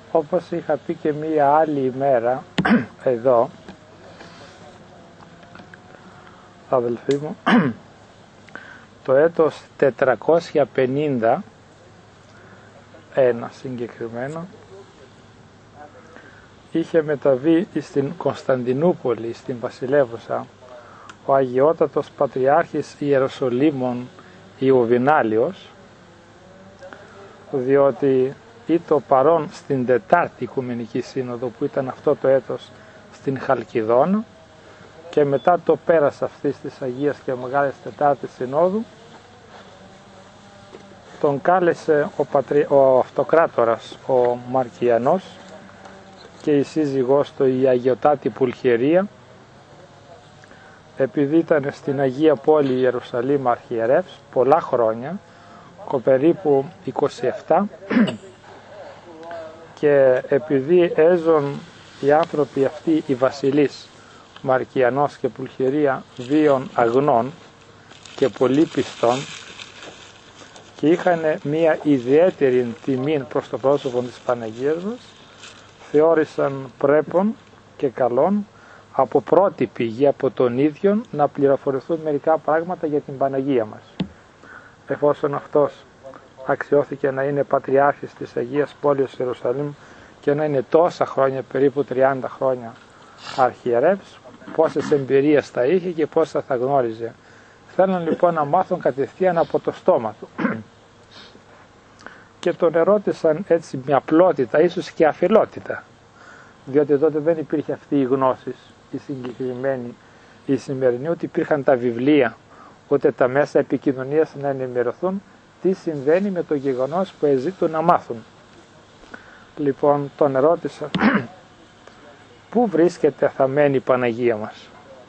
όπως είχα πει και μία άλλη ημέρα εδώ, αδελφοί μου, το έτος 450, ένα συγκεκριμένο, είχε μεταβεί στην Κωνσταντινούπολη, στην Βασιλεύουσα, ο Αγιότατος Πατριάρχης Ιεροσολύμων Ιωβινάλιος, διότι ήταν παρόν στην Τετάρτη Οικουμενική Σύνοδο που ήταν αυτό το έτος στην Χαλκιδόνα, και μετά το πέρας αυτής της Αγίας και Μεγάλης Τετάρτης Συνόδου τον κάλεσε ο Αυτοκράτορας ο Μαρκιανός και η σύζυγός του η Αγιωτάτη Πουλχερία, επειδή ήταν στην Αγία Πόλη Ιερουσαλήμ αρχιερεύς πολλά χρόνια, περίπου 27, και επειδή έζουν οι άνθρωποι αυτοί, οι βασιλείς Μαρκιανός και Πουλχερία, βίων αγνών και πολύ πιστών, και είχαν μία ιδιαίτερη τιμή προς το πρόσωπο της Παναγίας μας, θεώρησαν πρέπον και καλόν από πρώτη πηγή, από τον ίδιο, να πληροφορηθούν μερικά πράγματα για την Παναγία μας. Εφόσον αυτός αξιώθηκε να είναι Πατριάρχης της Αγίας Πόλης Ιερουσαλήμ και να είναι τόσα χρόνια, περίπου 30 χρόνια αρχιερεύς, πόσες εμπειρίες θα είχε και πόσα θα γνώριζε. Θέλουν λοιπόν να μάθουν κατευθείαν από το στόμα του. Και τον ερώτησαν έτσι με απλότητα, ίσως και αφιλότητα, διότι τότε δεν υπήρχε αυτή η γνώση, η συγκεκριμένη, η σημερινή, ούτε υπήρχαν τα βιβλία, ούτε τα μέσα επικοινωνίας να ενημερωθούν τι συμβαίνει με το γεγονός που εζήτουν να μάθουν. Λοιπόν, τον ερώτησαν πού βρίσκεται θαμένη η Παναγία μας.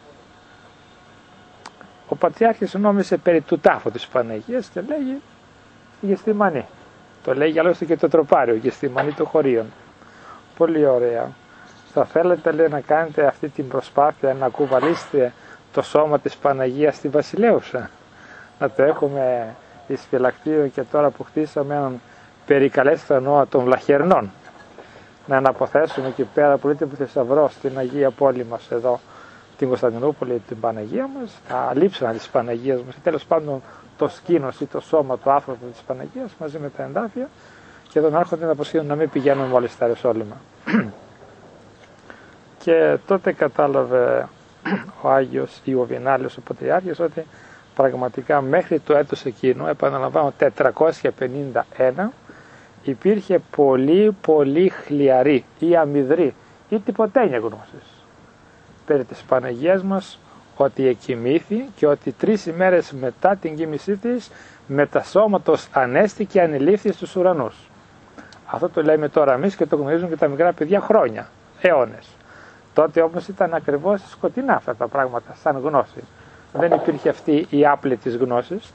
Ο Πατριάρχης νόμισε περί του τάφου της Παναγίας και λέγει Γεστημανή. Το λέγει άλλωστε και το τροπάριο, Γεστημανή των χωρίων. Πολύ ωραία. Θα θέλετε, λέει, να κάνετε αυτή την προσπάθεια να κουβαλήσετε το σώμα της Παναγίας στη Βασιλέουσα, να το έχουμε εις φυλακτήριο, και τώρα που χτίσαμε έναν περικαλέσθενο των Βλαχερνών, να αναποθέσουμε εκεί πέρα πολύτιμο θησαυρό στην Αγία Πόλη μας εδώ, την Κωνσταντινούπολη, την Παναγία μας, τα λείψανα της Παναγίας μας, ή τέλος πάντων το σκήνος ή το σώμα του άνθρωπο της Παναγίας μαζί με τα εντάφια, και εδώ να έρχονται να αποσχέδουν να μην πηγαίνουν μόλις στα Ιεροσόλυμα. Και τότε κατάλαβε ο Άγιος Ιωβινάλιος ο Πατριάρχης ότι πραγματικά μέχρι το έτος εκείνο, επαναλαμβάνω 451, υπήρχε πολύ χλιαρή ή αμυδρή ή τυποτένια γνώσης περί της Παναγίας μας, ότι εκοιμήθη και ότι 3 ημέρες μετά την κοίμησή της μετασώματος ανέστη και ανελήφθη στους ουρανούς. Αυτό το λέμε τώρα εμείς και το γνωρίζουν και τα μικρά παιδιά χρόνια, αιώνες. Τότε όμως ήταν ακριβώς σκοτεινά αυτά τα πράγματα σαν γνώση. Δεν υπήρχε αυτή η άπλη της γνώσης.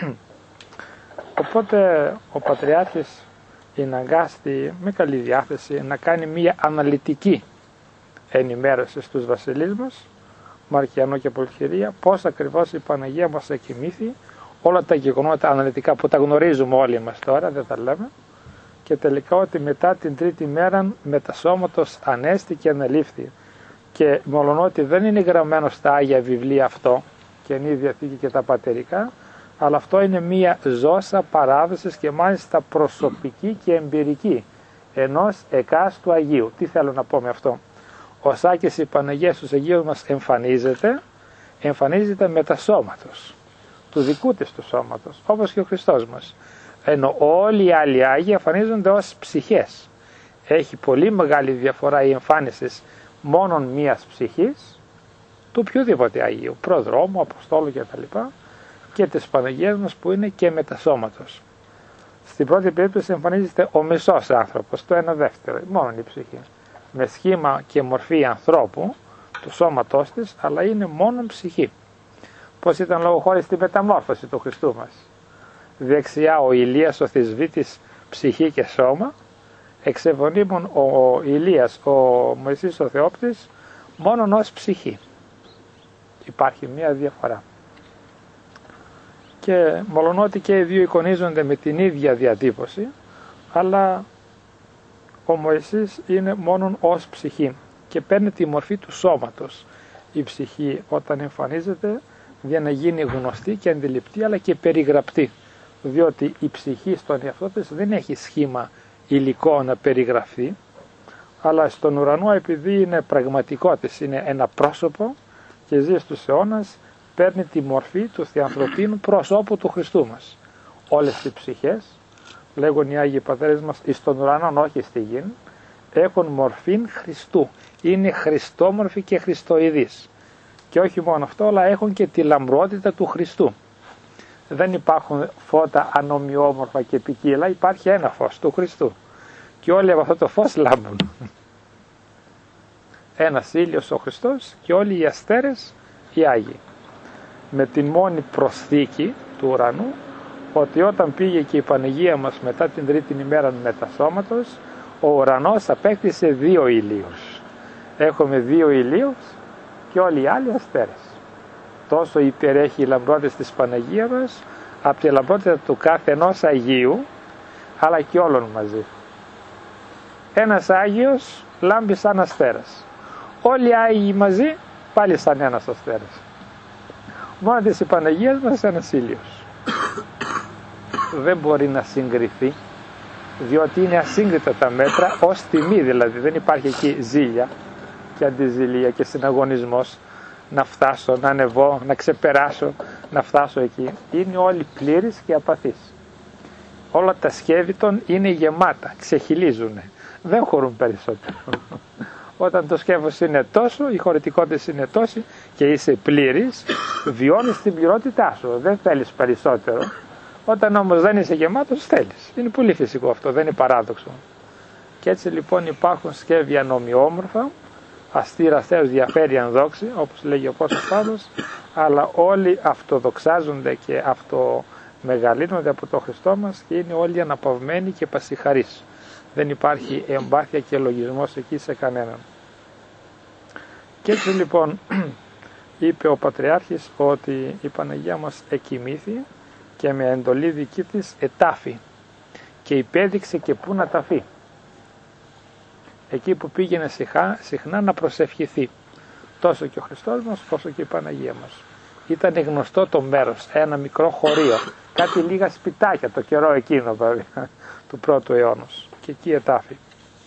Οπότε ο Πατριάρχης αναγκάστη με καλή διάθεση να κάνει μια αναλυτική ενημέρωση στους βασιλείς μας, Μαρκιανό και Πουλχερία, πώς ακριβώς η Παναγία μας εκοιμήθη, όλα τα γεγονότα αναλυτικά που τα γνωρίζουμε όλοι μας τώρα, δεν τα λέμε, και τελικά ότι μετά την 3η μέρα μετασώματος ανέστη και ανελήφθη. Και μολονότι δεν είναι γραμμένο στα Άγια Βιβλία αυτό, Καινή Διαθήκη και τα πατερικά, αλλά αυτό είναι μία ζώσα παράδοσης και μάλιστα προσωπική και εμπειρική ενός εκάστου Αγίου. Τι θέλω να πω με αυτό? Ο Σάκης η Παναγία στους Αγίους μας εμφανίζεται μετασώματος, του δικού της του σώματος, όπως και ο Χριστός μας. Ενώ όλοι οι άλλοι Άγιοι εμφανίζονται ως ψυχές. Έχει πολύ μεγάλη διαφορά η εμφάνιση μόνον μίας ψυχής του οποιοδήποτε Αγίου, προδρόμου, Αποστόλου κτλ. Και της Παναγίας μας που είναι και μετασώματος. Στην πρώτη περίπτωση εμφανίζεται ο μισός άνθρωπος, το 1/2, μόνο η ψυχή, με σχήμα και μορφή ανθρώπου του σώματός της, αλλά είναι μόνο ψυχή. Πώς ήταν λόγω χάρη στη μεταμόρφωση του Χριστού μας. Δεξιά ο Ηλίας ο θυσβήτης ψυχή και σώμα, εξεβονίμων ο Ηλίας ο Μωυσής ο Θεόπτης μόνον ως ψυχή. Υπάρχει μία διαφορά. Και μολονότι και οι δύο εικονίζονται με την ίδια διατύπωση, αλλά ο Μωυσής είναι μόνον ως ψυχή και παίρνει τη μορφή του σώματος. Η ψυχή όταν εμφανίζεται για να γίνει γνωστή και αντιληπτή αλλά και περιγραπτή, διότι η ψυχή στον εαυτό της δεν έχει σχήμα υλικό να περιγραφεί, αλλά στον ουρανό επειδή είναι πραγματικότης, είναι ένα πρόσωπο και ζει στους αιώνας, παίρνει τη μορφή του θεανθρωπίνου προσώπου του Χριστού μας. Όλες οι ψυχές, λέγουν οι Άγιοι Πατέρες μας, εις τον ουρανό όχι στη γη, έχουν μορφήν Χριστού. Είναι χριστόμορφοι και χριστοειδείς. Και όχι μόνο αυτό, αλλά έχουν και τη λαμπρότητα του Χριστού. Δεν υπάρχουν φώτα ανομοιόμορφα και ποικίλα, υπάρχει ένα φως του Χριστού. Και όλοι από αυτό το φως λάμπουν. Ένας ήλιος ο Χριστός και όλοι οι αστέρες οι Άγιοι. Με την μόνη προσθήκη του ουρανού, ότι όταν πήγε και η Παναγία μας μετά την τρίτη ημέρα μετασώματος, ο ουρανός απέκτησε 2 ηλίους. Έχουμε 2 ηλίους και όλοι οι άλλοι αστέρες. Τόσο υπερέχει η λαμπρότητα της Παναγίας μας, από τη λαμπρότητα του κάθε ενός Αγίου, αλλά και όλων μαζί. Ένας Άγιος λάμπει σαν αστέρας. Όλοι οι Άγιοι μαζί πάλι σαν ένας αστέρας. Μόνο της Παναγίας μας ένας ήλιος. Δεν μπορεί να συγκριθεί, διότι είναι ασύγκριτα τα μέτρα ως τιμή, δηλαδή δεν υπάρχει εκεί ζήλια και αντιζηλία και συναγωνισμός να φτάσω, να ανεβώ, να ξεπεράσω, να φτάσω εκεί. Είναι όλοι πλήρεις και απαθείς. Όλα τα σκεύη των είναι γεμάτα, ξεχυλίζουν, δεν χωρούν περισσότερο. Όταν το σκεύος είναι τόσο, η χωρητικότητα είναι τόση και είσαι πλήρης, βιώνεις την πληρότητά σου, δεν θέλεις περισσότερο. Όταν όμως δεν είσαι γεμάτος, θέλεις. Είναι πολύ φυσικό αυτό, δεν είναι παράδοξο. Και έτσι λοιπόν υπάρχουν σκεύη ανομοιόμορφα, αστήρα Θεός διαφέρει αν δόξει, όπως λέγει ο Απόστολος Παύλος, αλλά όλοι αυτοδοξάζονται και αυτομεγαλύνονται από το Χριστό μας και είναι όλοι αναπαυμένοι και πασιχαρείς. Δεν υπάρχει εμπάθεια και λογισμός εκεί σε κανέναν. Και έτσι λοιπόν είπε ο Πατριάρχης ότι η Παναγία μας εκοιμήθη και με εντολή δική της ετάφη και υπέδειξε και πού να ταφεί. Εκεί που πήγαινε συχνά να προσευχηθεί, τόσο και ο Χριστός μας όσο και η Παναγία μας. Ήταν γνωστό το μέρος, ένα μικρό χωρίο, κάτι λίγα σπιτάκια το καιρό εκείνο βέβαια, του πρώτου αιώνος, και εκεί ετάφη.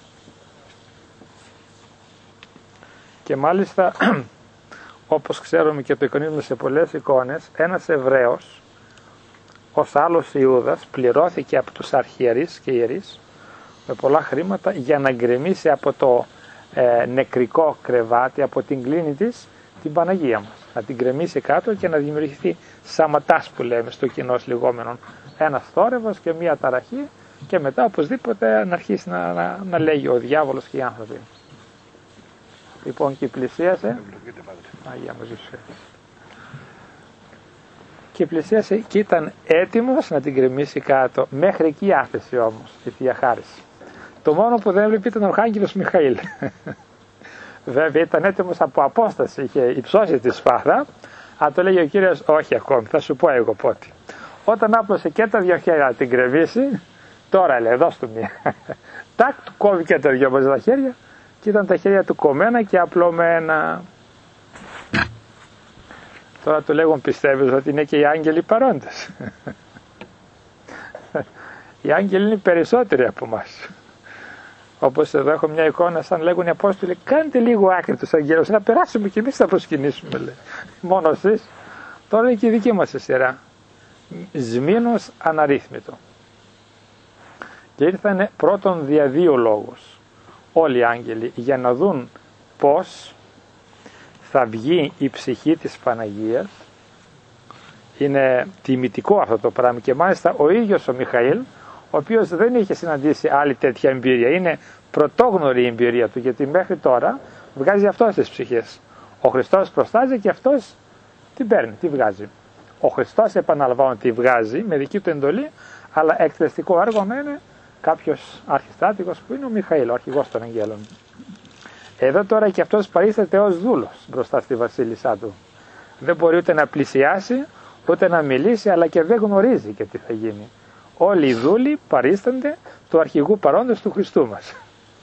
Και μάλιστα όπως ξέρουμε και το εικονίζουμε σε πολλές εικόνες, ένας Εβραίος ως άλλος Ιούδας πληρώθηκε από τους αρχιερείς και ιερείς με πολλά χρήματα για να γκρεμίσει από το νεκρικό κρεβάτι, από την κλίνη της, την Παναγία μας. Να την γκρεμίσει κάτω και να δημιουργηθεί σαματάς που λέμε στο κοινό λεγόμενο. Ένας θόρυβος και μία ταραχή και μετά οπωσδήποτε να αρχίσει να λέγει ο διάβολος και οι άνθρωποι. Λοιπόν, και πλησίασε. Αγία μου ζήσει. Και πλησίασε και ήταν έτοιμος να την γκρεμίσει κάτω. Μέχρι εκεί άφησε όμως η Θεία Χάρις. Το μόνο που δεν έβλεπε ήταν ο Αρχάγγελος Μιχαήλ. Βέβαια ήταν έτοιμος από απόσταση, είχε υψώσει τη σφάδα, αλλά το λέγει ο Κύριος, όχι ακόμη, θα σου πω εγώ πότε. Όταν άπλωσε και τα 2 χέρια να την γκρεμίσει, τώρα λέει, δώσ' του μία. Τάκ, του κόβει και τα 2 μαζί τα χέρια και ήταν τα χέρια του κομμένα και απλωμένα. Τώρα του λέγουν, πιστεύεις ότι είναι και οι άγγελοι παρόντες? Οι άγγελοι είναι περισσότεροι από εμάς. Όπως εδώ έχω μια εικόνα, σαν λέγουν οι Απόστολοι, κάντε λίγο άκρη τους αγγέλους, να περάσουμε και εμείς θα προσκυνήσουμε, λέει. Μόνο εσείς. Τώρα είναι και η δική μας σειρά. Σμήνος αναρρύθμιτο. Και ήρθανε πρώτον δια 2 λόγους όλοι οι άγγελοι, για να δουν πώς θα βγει η ψυχή της Παναγίας. Είναι τιμητικό αυτό το πράγμα και μάλιστα ο ίδιος ο Μιχαήλ, ο οποίος δεν είχε συναντήσει άλλη τέτοια εμπειρία, είναι πρωτόγνωρη η εμπειρία του, γιατί μέχρι τώρα βγάζει αυτός τις ψυχές. Ο Χριστός προστάζει και αυτός την παίρνει, τη βγάζει. Ο Χριστός, επαναλαμβάνω, τη βγάζει με δική του εντολή, αλλά εκτελεστικό έργο είναι κάποιος αρχιστράτηγος που είναι ο Μιχαήλ, ο αρχηγός των αγγέλων. Εδώ τώρα και αυτός παρίσταται ως δούλος μπροστά στη βασίλισσά του. Δεν μπορεί ούτε να πλησιάσει, ούτε να μιλήσει, αλλά και δεν γνωρίζει και τι θα γίνει. Όλοι οι δούλοι παρίστανται του αρχηγού παρόντος του Χριστού μας.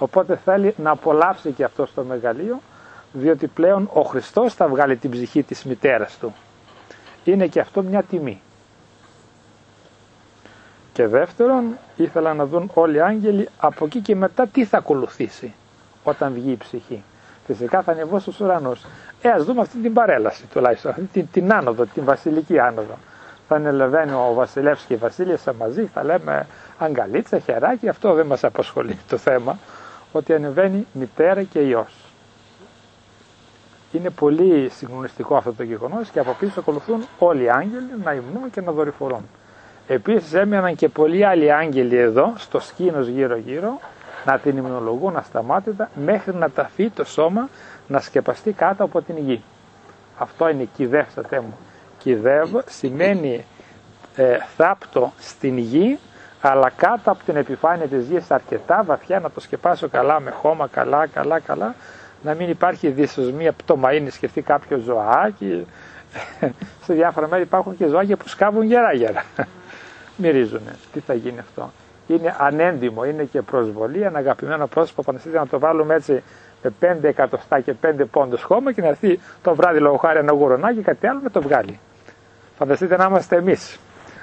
Οπότε θέλει να απολαύσει και αυτό το μεγαλείο, διότι πλέον ο Χριστός θα βγάλει την ψυχή της μητέρας του. Είναι και αυτό μια τιμή. Και δεύτερον, ήθελα να δουν όλοι οι άγγελοι από εκεί και μετά τι θα ακολουθήσει όταν βγει η ψυχή. Φυσικά θα ανεβώ στους ουρανούς. Ας δούμε αυτή την παρέλαση τουλάχιστον, αυτή την άνοδο, την βασιλική άνοδο. Θα ανεβαίνει ο βασιλεύς και η βασίλισσα μαζί, θα λέμε αγκαλίτσα, χεράκι, αυτό δεν μας απασχολεί το θέμα, ότι ανεβαίνει μητέρα και υιός. Είναι πολύ συγκλονιστικό αυτό το γεγονός και από πίσω ακολουθούν όλοι οι άγγελοι να υμνούν και να δορυφορούν. Επίσης έμειναν και πολλοί άλλοι άγγελοι εδώ, στο σκήνος γύρω-γύρω, να την υμνολογούν ασταμάτητα μέχρι να ταφεί το σώμα να σκεπαστεί κάτω από την γη. Αυτό είναι κυδεύσατε μου. Κυδεύω σημαίνει θάπτω στην γη, αλλά κάτω από την επιφάνεια της γης αρκετά βαθιά να το σκεπάσω καλά με χώμα, καλά, να μην υπάρχει δυσοσμία πτωμαΐνη, σκεφτεί κάποιο ζωάκι. Σε διάφορα μέρη υπάρχουν και ζωάκια που σκάβουν γερά. Μυρίζουνε. Τι θα γίνει αυτό? Είναι ανέντιμο, είναι και προσβολή. Ένα αγαπημένο πρόσωπο φανταστείτε να το βάλουμε έτσι με 5 εκατοστά και 5 πόντους χώμα και να έρθει το βράδυ λόγω χάρη ένα γουρονάκι και κάτι άλλο να το βγάλει. Φανταστείτε να είμαστε εμείς.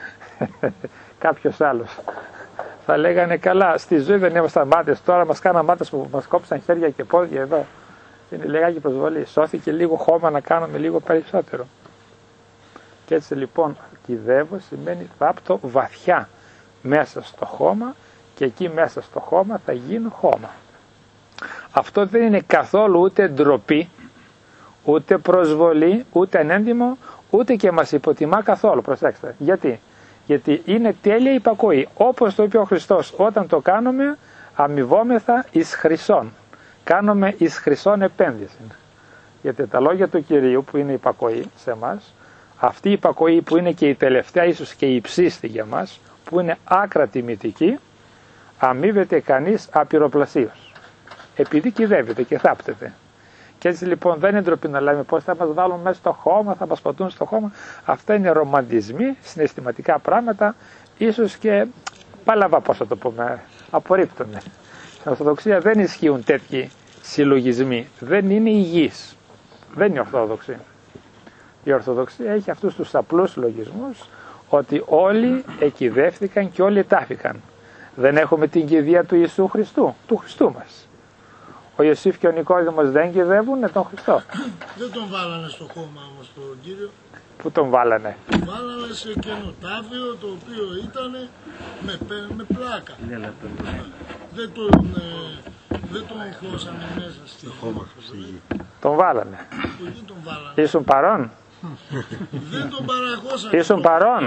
Κάποιος άλλος. Θα λέγανε καλά, στη ζωή δεν ήμασταν μάτες, τώρα μας κάναν μάτες που μας κόψαν χέρια και πόδια εδώ. Είναι λιγάκι προσβολή. Σώθηκε λίγο χώμα να κάνουμε λίγο περισσότερο. Και έτσι λοιπόν κυδεύω σημαίνει θάπτω βαθιά μέσα στο χώμα και εκεί μέσα στο χώμα θα γίνω χώμα. Αυτό δεν είναι καθόλου ούτε ντροπή, ούτε προσβολή, ούτε ανέντιμο, ούτε και μας υποτιμά καθόλου. Προσέξτε. Γιατί? Γιατί είναι τέλεια υπακοή. Όπως το είπε ο Χριστός, όταν το κάνουμε αμοιβόμεθα εις χρυσόν. Κάνουμε εις χρυσόν επένδυση. Γιατί τα λόγια του Κυρίου που είναι υπακοή σε εμάς, αυτή η υπακοή που είναι και η τελευταία ίσως και η υψίστη για μας, που είναι άκρα τιμητική, αμείβεται κανείς απειροπλασίως. Επειδή κυδεύεται και θάπτεται. Και έτσι λοιπόν δεν είναι ντροπή να λέμε πώς θα μας βάλουν μέσα στο χώμα, θα μας πατούν στο χώμα. Αυτά είναι ρομαντισμοί, συναισθηματικά πράγματα, ίσως και πάλαβα πώς θα το πούμε, απορρίπτονται. Στην Ορθοδοξία δεν ισχύουν τέτοιοι συλλογισμοί, δεν είναι υγιείς. Δεν είναι Ορθόδοξη. Η Ορθοδοξία έχει αυτούς τους απλούς λογισμούς ότι όλοι εκηδεύτηκαν και όλοι τάφηκαν. Δεν έχουμε την κηδεία του Ιησού Χριστού, του Χριστού μας. Ο Ιωσήφ και ο Νικόδημος δεν κυδεύουνε τον Χριστό. Δεν τον βάλανε στο χώμα όμως τον Κύριο. Πού τον βάλανε? Τον βάλανε σε κενοτάφιο το οποίο ήταν με πλάκα. Δεν τον χώσανε μέσα στη χώμα. Τον βάλανε. Εκεί τον βάλανε. Ήσουν παρόν? Δεν τον παραχώσανε. Ήσουν παρόν?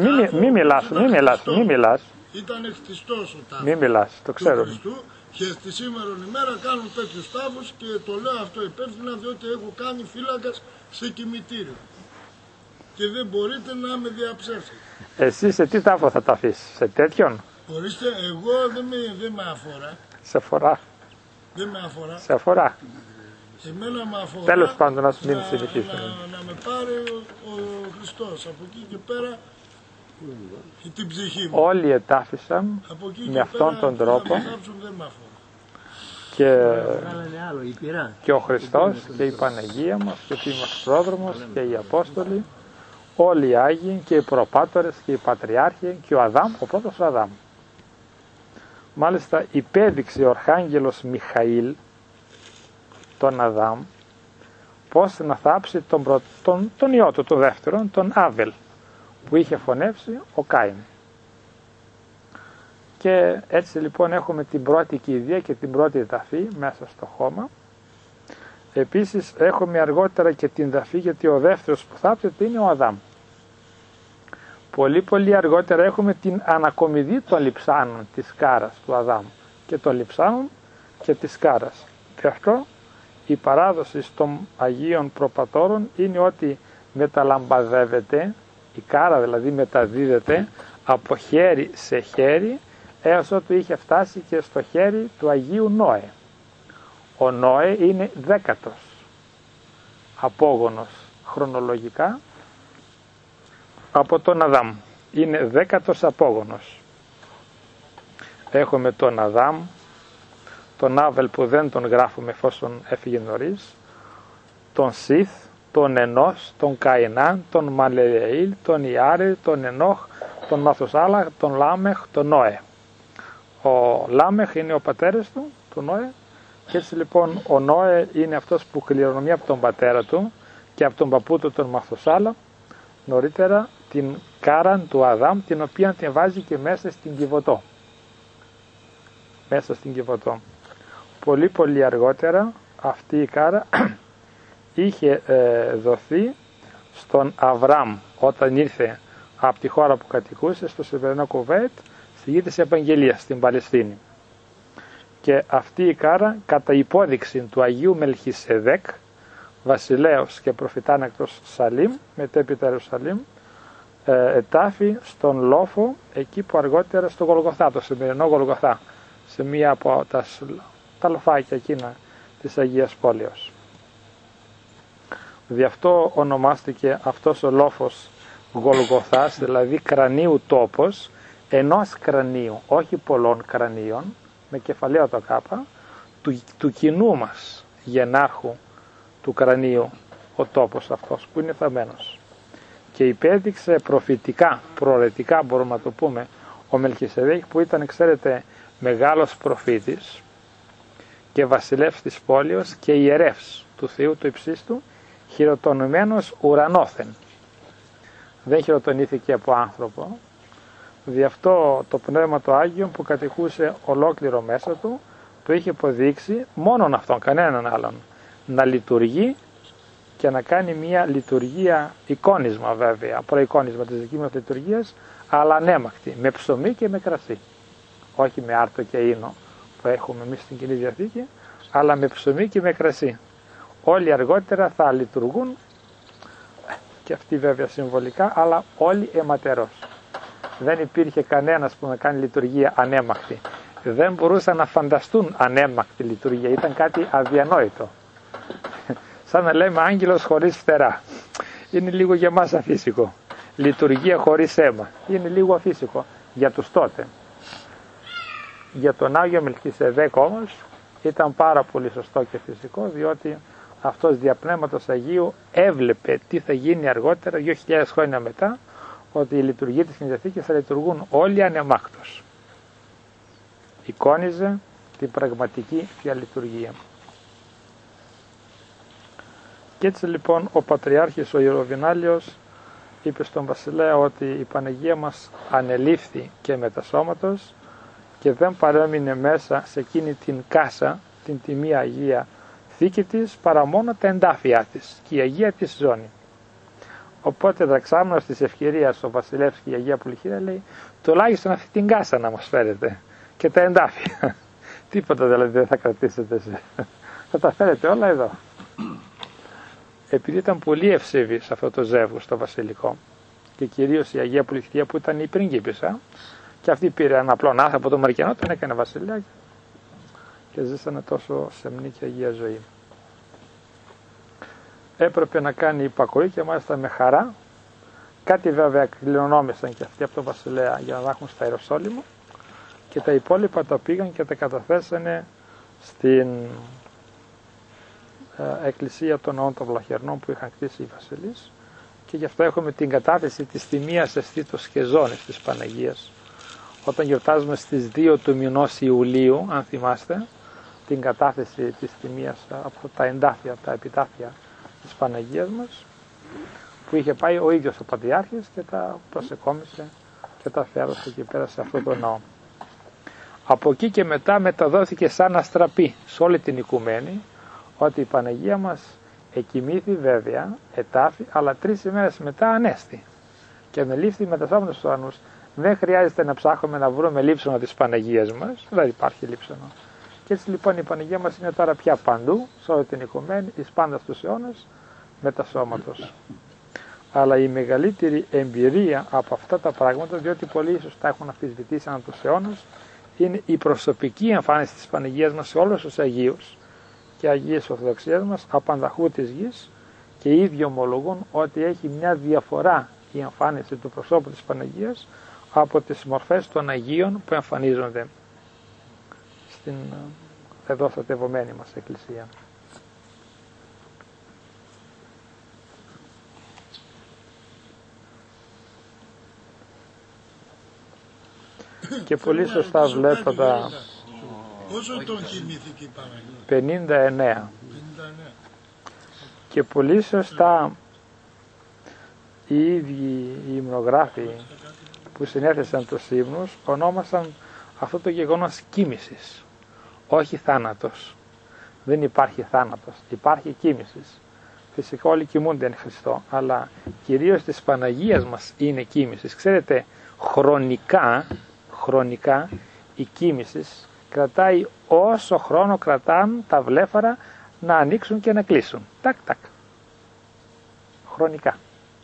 Μη μιλάς. Ήταν χτιστός ο τάφος. Μη μιλάς, το ξέρουμε. Και στη σήμερα ημέρα κάνουν τέτοιους τάφους και το λέω αυτό υπεύθυνα διότι έχω κάνει φύλακας σε κημητήριο. Και δεν μπορείτε να με διαψεύσετε. Εσύ σε τι τάφο θα τα αφήσεις? Σε τέτοιον? Ορίστε, εγώ δεν με αφορά. Σε αφορά. Δεν με αφορά. Σε αφορά. Εμένα με αφορά. Τέλος πάντων να σου μην συνεχίσουμε. Να με πάρει ο Χριστός από εκεί και πέρα την ψυχή μου. Όλοι ετάφησαν με αυτόν τον τρόπο και ο Χριστός και η Παναγία μας και ο Τίμος Πρόδρομος και οι Απόστολοι, όλοι οι Άγιοι και οι προπάτορες και οι Πατριάρχοι και ο Αδάμ, ο πρώτος ο Αδάμ. Μάλιστα υπέδειξε ο Αρχάγγελος Μιχαήλ τον Αδάμ πώς να θάψει τον ιό του, τον δεύτερον, τον Άβελ, που είχε φωνεύσει ο Κάιν. Και έτσι λοιπόν έχουμε την πρώτη κηδεία και την πρώτη ταφή μέσα στο χώμα. Επίσης έχουμε αργότερα και την ταφή, γιατί ο δεύτερος που θάπτεται είναι ο Αδάμ. Πολύ αργότερα έχουμε την ανακομιδή των λειψάνων της κάρας του Αδάμ και των λειψάνων και της κάρας. Και αυτό η παράδοση των Αγίων Προπατώρων είναι ότι μεταλαμπαδεύεται, η κάρα δηλαδή μεταδίδεται από χέρι σε χέρι έως ότου είχε φτάσει και στο χέρι του Αγίου Νόε. Ο Νόε είναι 10ος απόγονος χρονολογικά από τον Αδάμ. Είναι 10ος απόγονος. Έχουμε τον Αδάμ, τον Άβελ που δεν τον γράφουμε εφόσον έφυγε νωρίς, τον Σιθ, τον Ενός, τον Καϊνάν, τον Μαλελεήλ, τον Ιάρε, τον Ενόχ, τον Μαθουσάλαχ, τον Λάμεχ, τον Νόε. Ο Λάμεχ είναι ο πατέρας του Νόε, και έτσι λοιπόν ο Νόε είναι αυτός που κληρονομεί από τον πατέρα του και από τον παππού του τον Μαθουσάλα νωρίτερα την κάραν του Αδάμ, την οποία την βάζει και μέσα στην Κιβωτό. Μέσα στην Κιβωτό. Πολύ αργότερα αυτή η κάρα είχε δοθεί στον Αβραάμ όταν ήρθε από τη χώρα που κατοικούσε στο σημερινό Κουβέιτ στη γη της Επαγγελίας στην Παλαιστίνη. Και αυτή η κάρα κατά υπόδειξη του Αγίου Μελχισεδέκ, βασιλέως και προφητάνακτος Σαλήμ, μετέπειτα Ιερουσαλήμ, ετάφη στον λόφο εκεί που αργότερα στο Γολγοθά, το σημερινό Γολγοθά, σε μία από τα λοφάκια εκείνα της Αγίας Πόλεως. Γι' αυτό ονομάστηκε αυτός ο λόφος Γολγοθάς, δηλαδή κρανίου τόπος, ενός κρανίου, όχι πολλών κρανίων, με κεφαλαίο το κάπα, του κοινού μας γενάρχου του κρανίου ο τόπος αυτός που είναι θαμμένος. Και υπέδειξε προφητικά, προαιρετικά μπορούμε να το πούμε, ο Μελχισεδέκ που ήταν, ξέρετε, μεγάλος προφήτης και βασιλεύς της πόλεως και ιερεύς του Θεού του Υψίστου, χειροτονημένος ουρανόθεν. Δεν χειροτονήθηκε από άνθρωπο. Δι' αυτό το Πνεύμα το Άγιο που κατοικούσε ολόκληρο μέσα του, το είχε υποδείξει μόνον αυτόν, κανέναν άλλον, να λειτουργεί και να κάνει μια λειτουργία, εικόνισμα βέβαια, προεικόνισμα της δικής μας λειτουργίας, αλλά ανέμακτη, με ψωμί και με κρασί. Όχι με άρτο και ίνο που έχουμε εμείς στην Κοινή Διαθήκη, αλλά με ψωμί και με κρασί. Όλοι αργότερα θα λειτουργούν, και αυτοί βέβαια συμβολικά, αλλά όλοι αιματερός. Δεν υπήρχε κανένας που να κάνει λειτουργία ανέμακτη. Δεν μπορούσαν να φανταστούν ανέμακτη λειτουργία, ήταν κάτι αδιανόητο. Σαν να λέμε άγγελος χωρίς φτερά. Είναι λίγο για μας αφύσικο. Λειτουργία χωρίς αίμα. Είναι λίγο αφύσικο για τους τότε. Για τον Άγιο Μελχισεδέκ όμως ήταν πάρα πολύ σωστό και φυσικό, διότι αυτός δια Πνεύματος Αγίου έβλεπε τι θα γίνει αργότερα, 2.000 χρόνια μετά, ότι οι λειτουργοί της Κοινής Διαθήκης θα λειτουργούν όλοι ανεμάκτως. Εικόνιζε την πραγματική Θεία Λειτουργία. Και έτσι λοιπόν ο Πατριάρχης ο Ιεροβινάλιος είπε στον Βασιλέα ότι η Παναγία μας ανελήφθη και μετασώματος και δεν παρέμεινε μέσα σε εκείνη την κάσα, την τιμή Αγία θήκη της, παρά μόνο τα εντάφια της και η Αγία της ζώνη. Οπότε δραξάμενος της ευκαιρίας ο Βασιλεύς και η Αγία Πουλυχία λέει, τουλάχιστον αυτή την κάσα να μας φέρετε και τα εντάφια. Τίποτα δηλαδή δεν θα κρατήσετε, θα τα φέρετε όλα εδώ. Επειδή ήταν πολύ ευσεβής αυτό το ζεύγος το βασιλικό και κυρίως η Αγία Πουλυχία που ήταν η πριγκίπισσα, και αυτή πήρε ένα απλό άνθρωπο από τον Μαρκιανό, τον έκανε βασιλιά και ζήσανε τόσο σεμνή και αγία ζωή. Έπρεπε να κάνει υπακοή και μάλιστα με χαρά. Κάτι βέβαια κληρονόμησαν και αυτοί από τον βασιλέα για να έχουν στα Ιεροσόλυμο και τα υπόλοιπα τα πήγαν και τα καταθέσανε στην εκκλησία των ναών των Βλαχερνών που είχαν κτίσει οι βασιλείς, και γι' αυτό έχουμε την κατάθεση της τιμίας αισθήτως και ζώνης της Παναγίας. Όταν γιορτάζουμε στις 2 του μηνός Ιουλίου, αν θυμάστε, την κατάθεση της τιμίας από τα εντάφια, από τα επιτάφια της Παναγίας μας, που είχε πάει ο ίδιος ο Πατριάρχης και τα προσεκόμισε και τα φέρωσε εκεί πέρα σε αυτό το ναό. Από εκεί και μετά μεταδόθηκε σαν αστραπή σε όλη την οικουμένη ότι η Παναγία μας εκοιμήθη βέβαια, ετάφη, αλλά 3 ημέρες μετά ανέστη και ανελήφθη μετασώματος στους ουρανούς. Δεν χρειάζεται να ψάχνουμε να βρούμε λείψανο της Παναγίας μας, δεν υπάρχει λείψανο. Και έτσι λοιπόν η Παναγία μας είναι τώρα πια παντού, σε όλη την οικουμένη, εις πάντα στους αιώνες, μετασώματος. Αλλά η μεγαλύτερη εμπειρία από αυτά τα πράγματα, διότι πολλοί ίσως τα έχουν αμφισβητήσει ανά τους αιώνες, είναι η προσωπική εμφάνιση της Παναγίας μας σε όλους τους Αγίους και Αγίες Ορθοδοξίες μας, απανταχού της γης, και οι ίδιοι ομολογούν ότι έχει μια διαφορά η εμφάνιση του προσώπου της Παναγίας από τις μορφές των Αγίων που εμφανίζονται στην εδώ στρατευωμένη μας εκκλησία. Και πολύ σωστά βλέπω τα... Πόσο τον κοιμήθηκε η Παναγία? 59. Και πολύ σωστά οι ίδιοι οι υμνογράφοι που συνέθεσαν τους ύμνους ονόμασαν αυτό το γεγονός κοίμησης, όχι θάνατος. Δεν υπάρχει θάνατος, υπάρχει κοίμησης. Φυσικά όλοι κοιμούνται εν Χριστώ, αλλά κυρίως της Παναγίας μας είναι κοίμησης. Ξέρετε, χρονικά η κοίμησης κρατάει όσο χρόνο κρατάνε τα βλέφαρα να ανοίξουν και να κλείσουν. Τακ τακ. Χρονικά.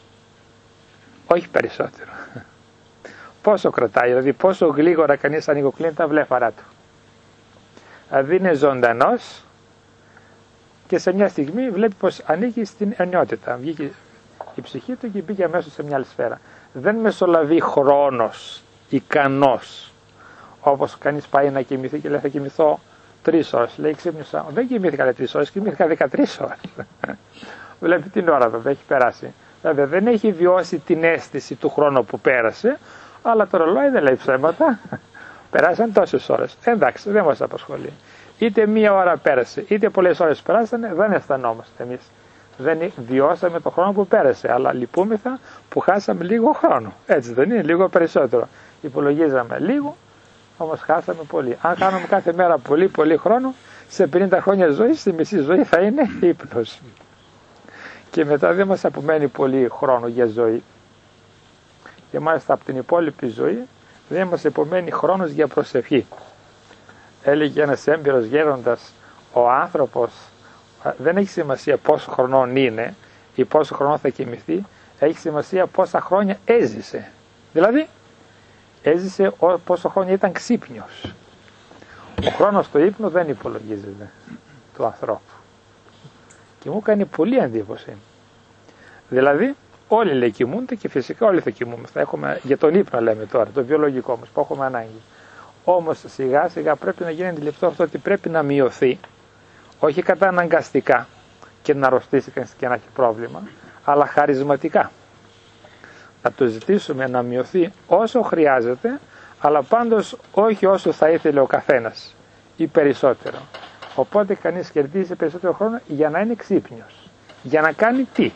Όχι περισσότερο. Πόσο κρατάει, δηλαδή πόσο γλίγορα κανείς ανοιγοκλίνει τα βλέφαρά του. Δηλαδή είναι ζωντανός και σε μια στιγμή βλέπει πως ανήκει στην αιωνιότητα. Βγήκε η ψυχή του και μπήκε αμέσως σε μια άλλη σφαίρα. Δεν μεσολαβεί χρόνος ικανός, όπως κανείς πάει να κοιμηθεί και λέει θα κοιμηθώ 3 ώρες. Λέει ξύπνησα, δεν κοιμήθηκα 3 ώρες, κοιμήθηκα 13 ώρες. Βλέπει την ώρα βέβαια, έχει περάσει. Βέβαια δεν έχει βιώσει την αίσθηση του χρόνου που πέρασε, αλλά το ρολόι δεν λέει ψέματα. Περάσαν τόσες ώρες. Εντάξει, δεν μας απασχολεί. Είτε 1 ώρα πέρασε, είτε πολλές ώρες περάσανε, δεν αισθανόμαστε εμείς. Δεν βιώσαμε το χρόνο που πέρασε, αλλά λυπούμεθα που χάσαμε λίγο χρόνο. Έτσι δεν είναι, λίγο περισσότερο. Υπολογίζαμε λίγο, όμως χάσαμε πολύ. Αν κάνουμε κάθε μέρα πολύ χρόνο, σε 50 χρόνια ζωή, στη μισή ζωή θα είναι ύπνος. Και μετά δεν μας απομένει πολύ χρόνο για ζωή. Και μάλιστα από την υπόλοιπη ζωή δεν μας απομένει χρόνος για προσευχή. Έλεγε ένας έμπειρος γέροντας, ο άνθρωπος δεν έχει σημασία πόσο χρονών είναι ή πόσο χρόνο θα κοιμηθεί, έχει σημασία πόσα χρόνια έζησε. Δηλαδή, έζησε πόσο χρόνια ήταν ξύπνιος. Ο χρόνος του ύπνου δεν υπολογίζεται του ανθρώπου. Και μου έκανε πολύ εντύπωση. Δηλαδή, όλοι λέει κοιμούνται και φυσικά όλοι θα κοιμούμαστε. Έχουμε, για τον ύπνο λέμε τώρα, το βιολογικό μας που έχουμε ανάγκη. Όμως σιγά σιγά πρέπει να γίνει αντιληπτό αυτό ότι πρέπει να μειωθεί, όχι καταναγκαστικά και να αρρωστήσει κανείς και να έχει πρόβλημα, αλλά χαρισματικά. Να το ζητήσουμε να μειωθεί όσο χρειάζεται, αλλά πάντως όχι όσο θα ήθελε ο καθένας ή περισσότερο. Οπότε κανείς κερδίζει περισσότερο χρόνο για να είναι ξύπνιος. Για να κάνει τι?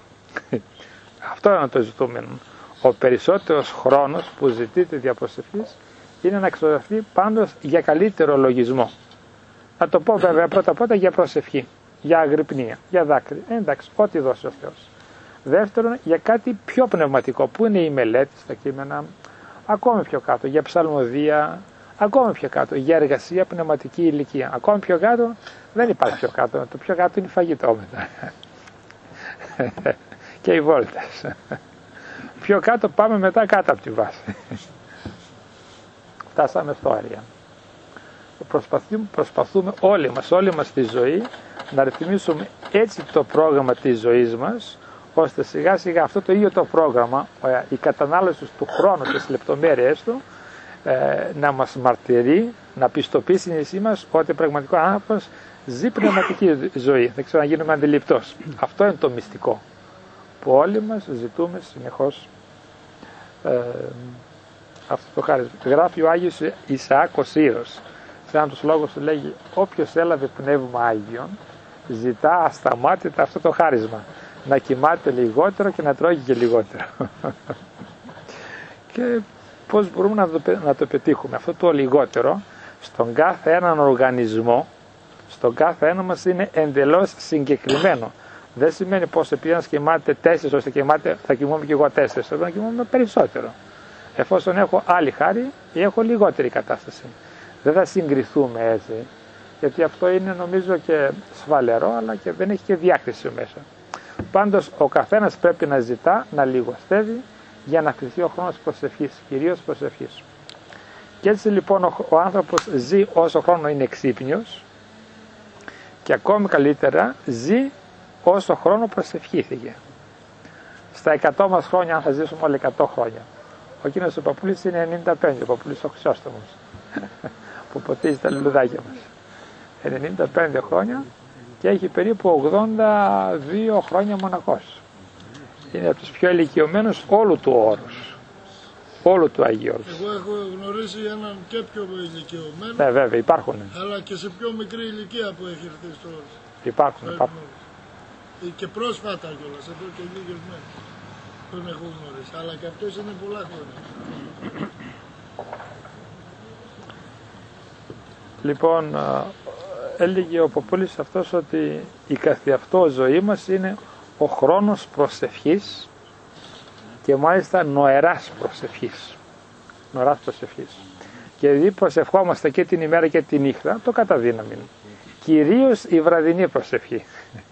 Αυτό είναι το ζητούμενο. Ο περισσότερος χρόνος που ζητείται δια προσευχής είναι να εξοδευτεί πάντως για καλύτερο λογισμό. Να το πω βέβαια πρώτα για προσευχή, για αγρυπνία, για δάκρυ. Εντάξει, ό,τι δώσει ο Θεός. Δεύτερον, για κάτι πιο πνευματικό, που είναι η μελέτη στα κείμενα, ακόμη πιο κάτω, για ψαλμοδία, ακόμη πιο κάτω, για εργασία, πνευματική ηλικία. Ακόμη πιο κάτω, δεν υπάρχει πιο κάτω. Το πιο κάτω είναι φαγητό μετά. Και οι βόλτες. Πιο κάτω πάμε μετά κάτω από τη βάση. Φτάσαμε στο Άρια. Προσπαθούμε όλοι μας στη ζωή να ρυθμίσουμε έτσι το πρόγραμμα της ζωής μας, ώστε σιγά σιγά αυτό το ίδιο το πρόγραμμα, η κατανάλωση του χρόνου και τις λεπτομέρειες του, να μας μαρτυρεί, να πιστοποιεί στην αίσθησή μας ότι πραγματικό άνθρωπος ζει πνευματική ζωή. Δεν ξέρω να γίνουμε αντιληπτός. Αυτό είναι το μυστικό που όλοι μας ζητούμε συνεχώς, αυτό το χάρισμα. Γράφει ο Άγιος Ισαάκ ο Σύρος σε έναν τους λόγους του, λέγει όποιος έλαβε πνεύμα Άγιον ζητά ασταμάτητα αυτό το χάρισμα, να κοιμάται λιγότερο και να τρώγει και λιγότερο. Και πώς μπορούμε να το πετύχουμε αυτό το λιγότερο? Στον κάθε έναν οργανισμό, στον κάθε ένα μας είναι εντελώς συγκεκριμένο. Δεν σημαίνει πως επειδή ένας κοιμάται 4 ώστε θα κοιμούμαι και εγώ 4, θα κοιμούμαι περισσότερο. Εφόσον έχω άλλη χάρη ή έχω λιγότερη κατάσταση. Δεν θα συγκριθούμε έτσι, γιατί αυτό είναι νομίζω και σφαλερό, αλλά και δεν έχει και διάκριση μέσα. Πάντως ο καθένας πρέπει να ζητά, να λιγοστεύει για να αυξηθεί ο χρόνος προσευχής, κυρίως προσευχής. Και έτσι λοιπόν ο άνθρωπος ζει όσο χρόνο είναι ξύπνιος και ακόμη καλύτερα ζει όσο χρόνο προσευχήθηκε. Στα 100 μας χρόνια, αν θα ζήσουμε όλοι 100 χρόνια. Ο εκείνος ο παππούλης είναι 95, ο παππούλης ο Χρυσόστομος που ποτίζει τα λουλουδάκια μας. 95 χρόνια και έχει περίπου 82 χρόνια μοναχός. Είναι από τους πιο ηλικιωμένους όλου του όρους, όλου του Αγίου Όρους. Εγώ έχω γνωρίσει έναν και πιο ηλικιωμένο. Ναι, βέβαια, υπάρχουν. Αλλά και σε πιο μικρή ηλικία που έχει έρθει στο όρος. Υπάρχουν. Και πρόσφατα κιόλας, εδώ και λίγες μέρες τον έχω γνωρίσει. Αλλά και αυτός είναι πολλά χρόνια. Λοιπόν, έλεγε ο Ποπούλης αυτός ότι η καθεαυτό ζωή μας είναι ο χρόνος προσευχής και μάλιστα νοεράς προσευχής. Νοεράς προσευχής. Και επειδή προσευχόμαστε και την ημέρα και τη νύχτα, το καταδύναμη. Κυρίως η βραδινή προσευχή.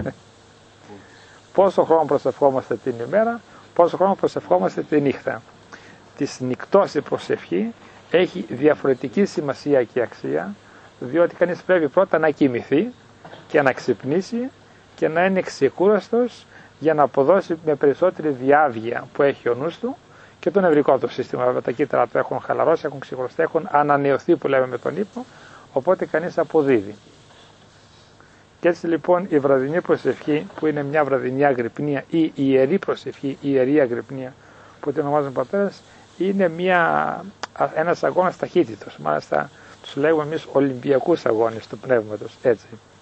Πόσο χρόνο προσευχόμαστε την ημέρα, πόσο χρόνο προσευχόμαστε τη νύχτα. Της νυκτός η προσευχή έχει διαφορετική σημασία και αξία, διότι κανείς πρέπει πρώτα να κοιμηθεί και να ξυπνήσει και να είναι ξεκούραστος για να αποδώσει με περισσότερη διάβγεια που έχει ο νους του και το νευρικό του σύστημα. Τα κύτταρα του έχουν χαλαρώσει, έχουν ξεχωριστεί, έχουν ανανεωθεί που λέμε με τον ύπνο, οπότε κανείς αποδίδει. Και έτσι λοιπόν η βραδινή προσευχή, που είναι μια βραδινή αγρυπνία ή η ιερή προσευχή, η ιερή αγρυπνία που την ονομάζουν πατέρες, είναι ένας αγώνας ταχύτητος. Μάλιστα τους λέγουμε εμείς Ολυμπιακούς αγώνες του πνεύματος, έτσι.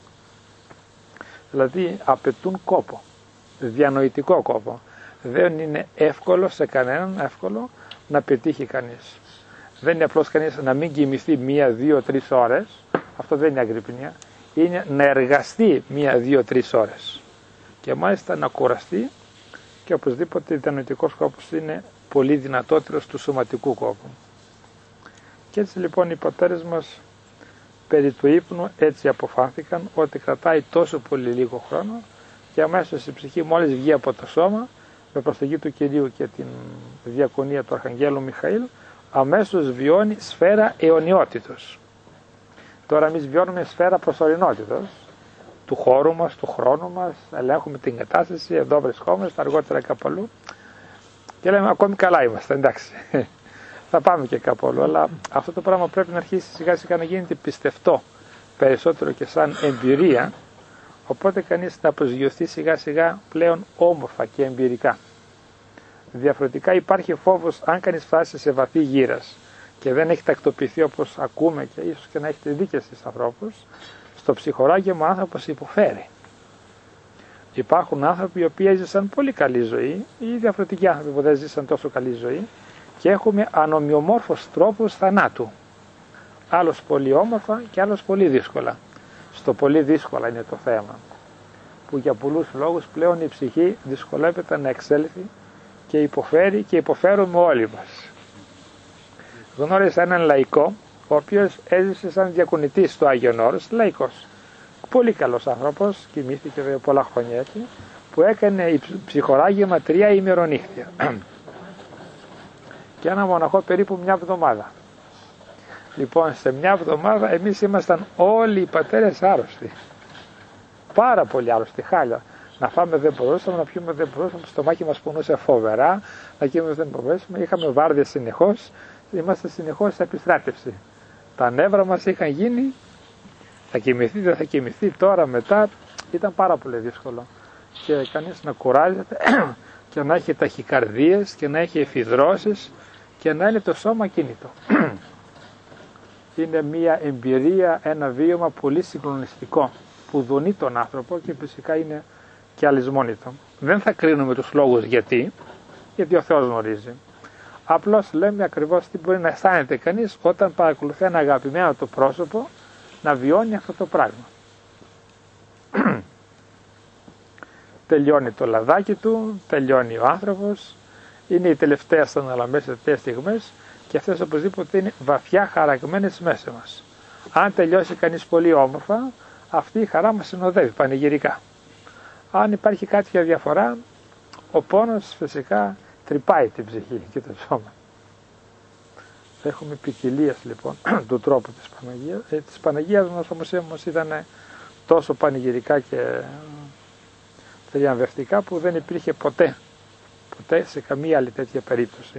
Δηλαδή απαιτούν κόπο, διανοητικό κόπο. Δεν είναι εύκολο σε κανέναν να πετύχει κανείς. Δεν είναι απλώς κανείς να μην κοιμηθεί 1, 2, 3 ώρες, αυτό δεν είναι αγρυπνία. Είναι να εργαστεί 1, 2, 3 ώρες και μάλιστα να κουραστεί, και οπωσδήποτε ο διανοητικός κόπος είναι πολύ δυνατότερος του σωματικού κόπου. Και έτσι λοιπόν οι πατέρες μας περί του ύπνου έτσι αποφάνθηκαν ότι κρατάει τόσο πολύ λίγο χρόνο και αμέσως η ψυχή μόλις βγει από το σώμα με προσθήκη του Κυρίου και την διακονία του Αρχαγγέλου Μιχαήλ, αμέσως βιώνει σφαίρα αιωνιότητος. Τώρα εμείς βιώνουμε σφαίρα προσωρινότητος του χώρου μας, του χρόνου μας, ελέγχουμε την κατάσταση, εδώ βρισκόμαστε, αργότερα κάπου αλλού και λέμε ακόμη καλά είμαστε, εντάξει, θα πάμε και κάπου αλλού, αλλά αυτό το πράγμα πρέπει να αρχίσει σιγά σιγά να γίνεται πιστευτό περισσότερο και σαν εμπειρία, οπότε κανείς να προσγειωθεί σιγά σιγά πλέον όμορφα και εμπειρικά. Διαφορετικά υπάρχει φόβος αν κανείς φτάσει σε βαθύ γύρας και δεν έχει τακτοποιηθεί όπως ακούμε και ίσως και να έχετε δίκαια στις ανθρώπους, στο ψυχοράγγεμα ο άνθρωπος υποφέρει. Υπάρχουν άνθρωποι οι οποίοι έζησαν πολύ καλή ζωή ή διαφορετικοί άνθρωποι που δεν ζήσαν τόσο καλή ζωή και έχουμε ανομοιομόρφους τρόπους θανάτου. Άλλος πολύ όμορφα και άλλος πολύ δύσκολα. Στο πολύ δύσκολα είναι το θέμα, που για πολλούς λόγους πλέον η ψυχή δυσκολεύεται να εξέλθει και υποφέρει και υποφέρουμε όλοι μας. Γνώρισα έναν λαϊκό, ο οποίος έζησε σαν διακονητής στο Άγιον Όρος, λαϊκός. Πολύ καλός άνθρωπος, κοιμήθηκε πολλά χρόνια έτσι, που έκανε ψυχοράγγεμα 3 ημερονύχτια. Και ένα μοναχό περίπου 1 εβδομάδα. Λοιπόν, σε 1 εβδομάδα εμείς ήμασταν όλοι οι πατέρες άρρωστοι. Πάρα πολύ άρρωστοι, χάλια. Να φάμε δεν μπορούσαμε, να πιούμε δεν μπορούσαμε, το στομάχι μας πονούσε φοβερά, να κοιμούμε δεν μπορούσαμε, είχαμε βάρδιες συνεχώς, είμαστε συνεχώς σε επιστράτευση. Τα νεύρα μας είχαν γίνει, θα κοιμηθεί, δεν θα κοιμηθεί, τώρα μετά, ήταν πάρα πολύ δύσκολο. Και κανείς να κουράζεται και να έχει ταχυκαρδίες και να έχει εφιδρώσεις και να είναι το σώμα κίνητο. Είναι μια εμπειρία, ένα βίωμα πολύ συγκλονιστικό που δονεί τον άνθρωπο και φυσικά είναι και αλυσμόνητο. Δεν θα κρίνουμε τους λόγους γιατί ο Θεός γνωρίζει. Απλώς λέμε ακριβώς τι μπορεί να αισθάνεται κανείς όταν παρακολουθεί ένα αγαπημένο του πρόσωπο να βιώνει αυτό το πράγμα. Τελειώνει το λαδάκι του, τελειώνει ο άνθρωπος, είναι οι τελευταίες αναλαμβές, οι τελευταίες στιγμές και αυτές οπωσδήποτε είναι βαθιά χαραγμένες μέσα μας. Αν τελειώσει κανείς πολύ όμορφα, αυτή η χαρά μας συνοδεύει πανηγυρικά. Αν υπάρχει κάποια διαφορά, ο πόνος φυσικά τρυπάει την ψυχή και το σώμα. Έχουμε ποικιλίες λοιπόν του τρόπου της Παναγίας. Της Παναγίας μας όμως ήταν τόσο πανηγυρικά και θριαμβευτικά που δεν υπήρχε ποτέ σε καμία άλλη τέτοια περίπτωση.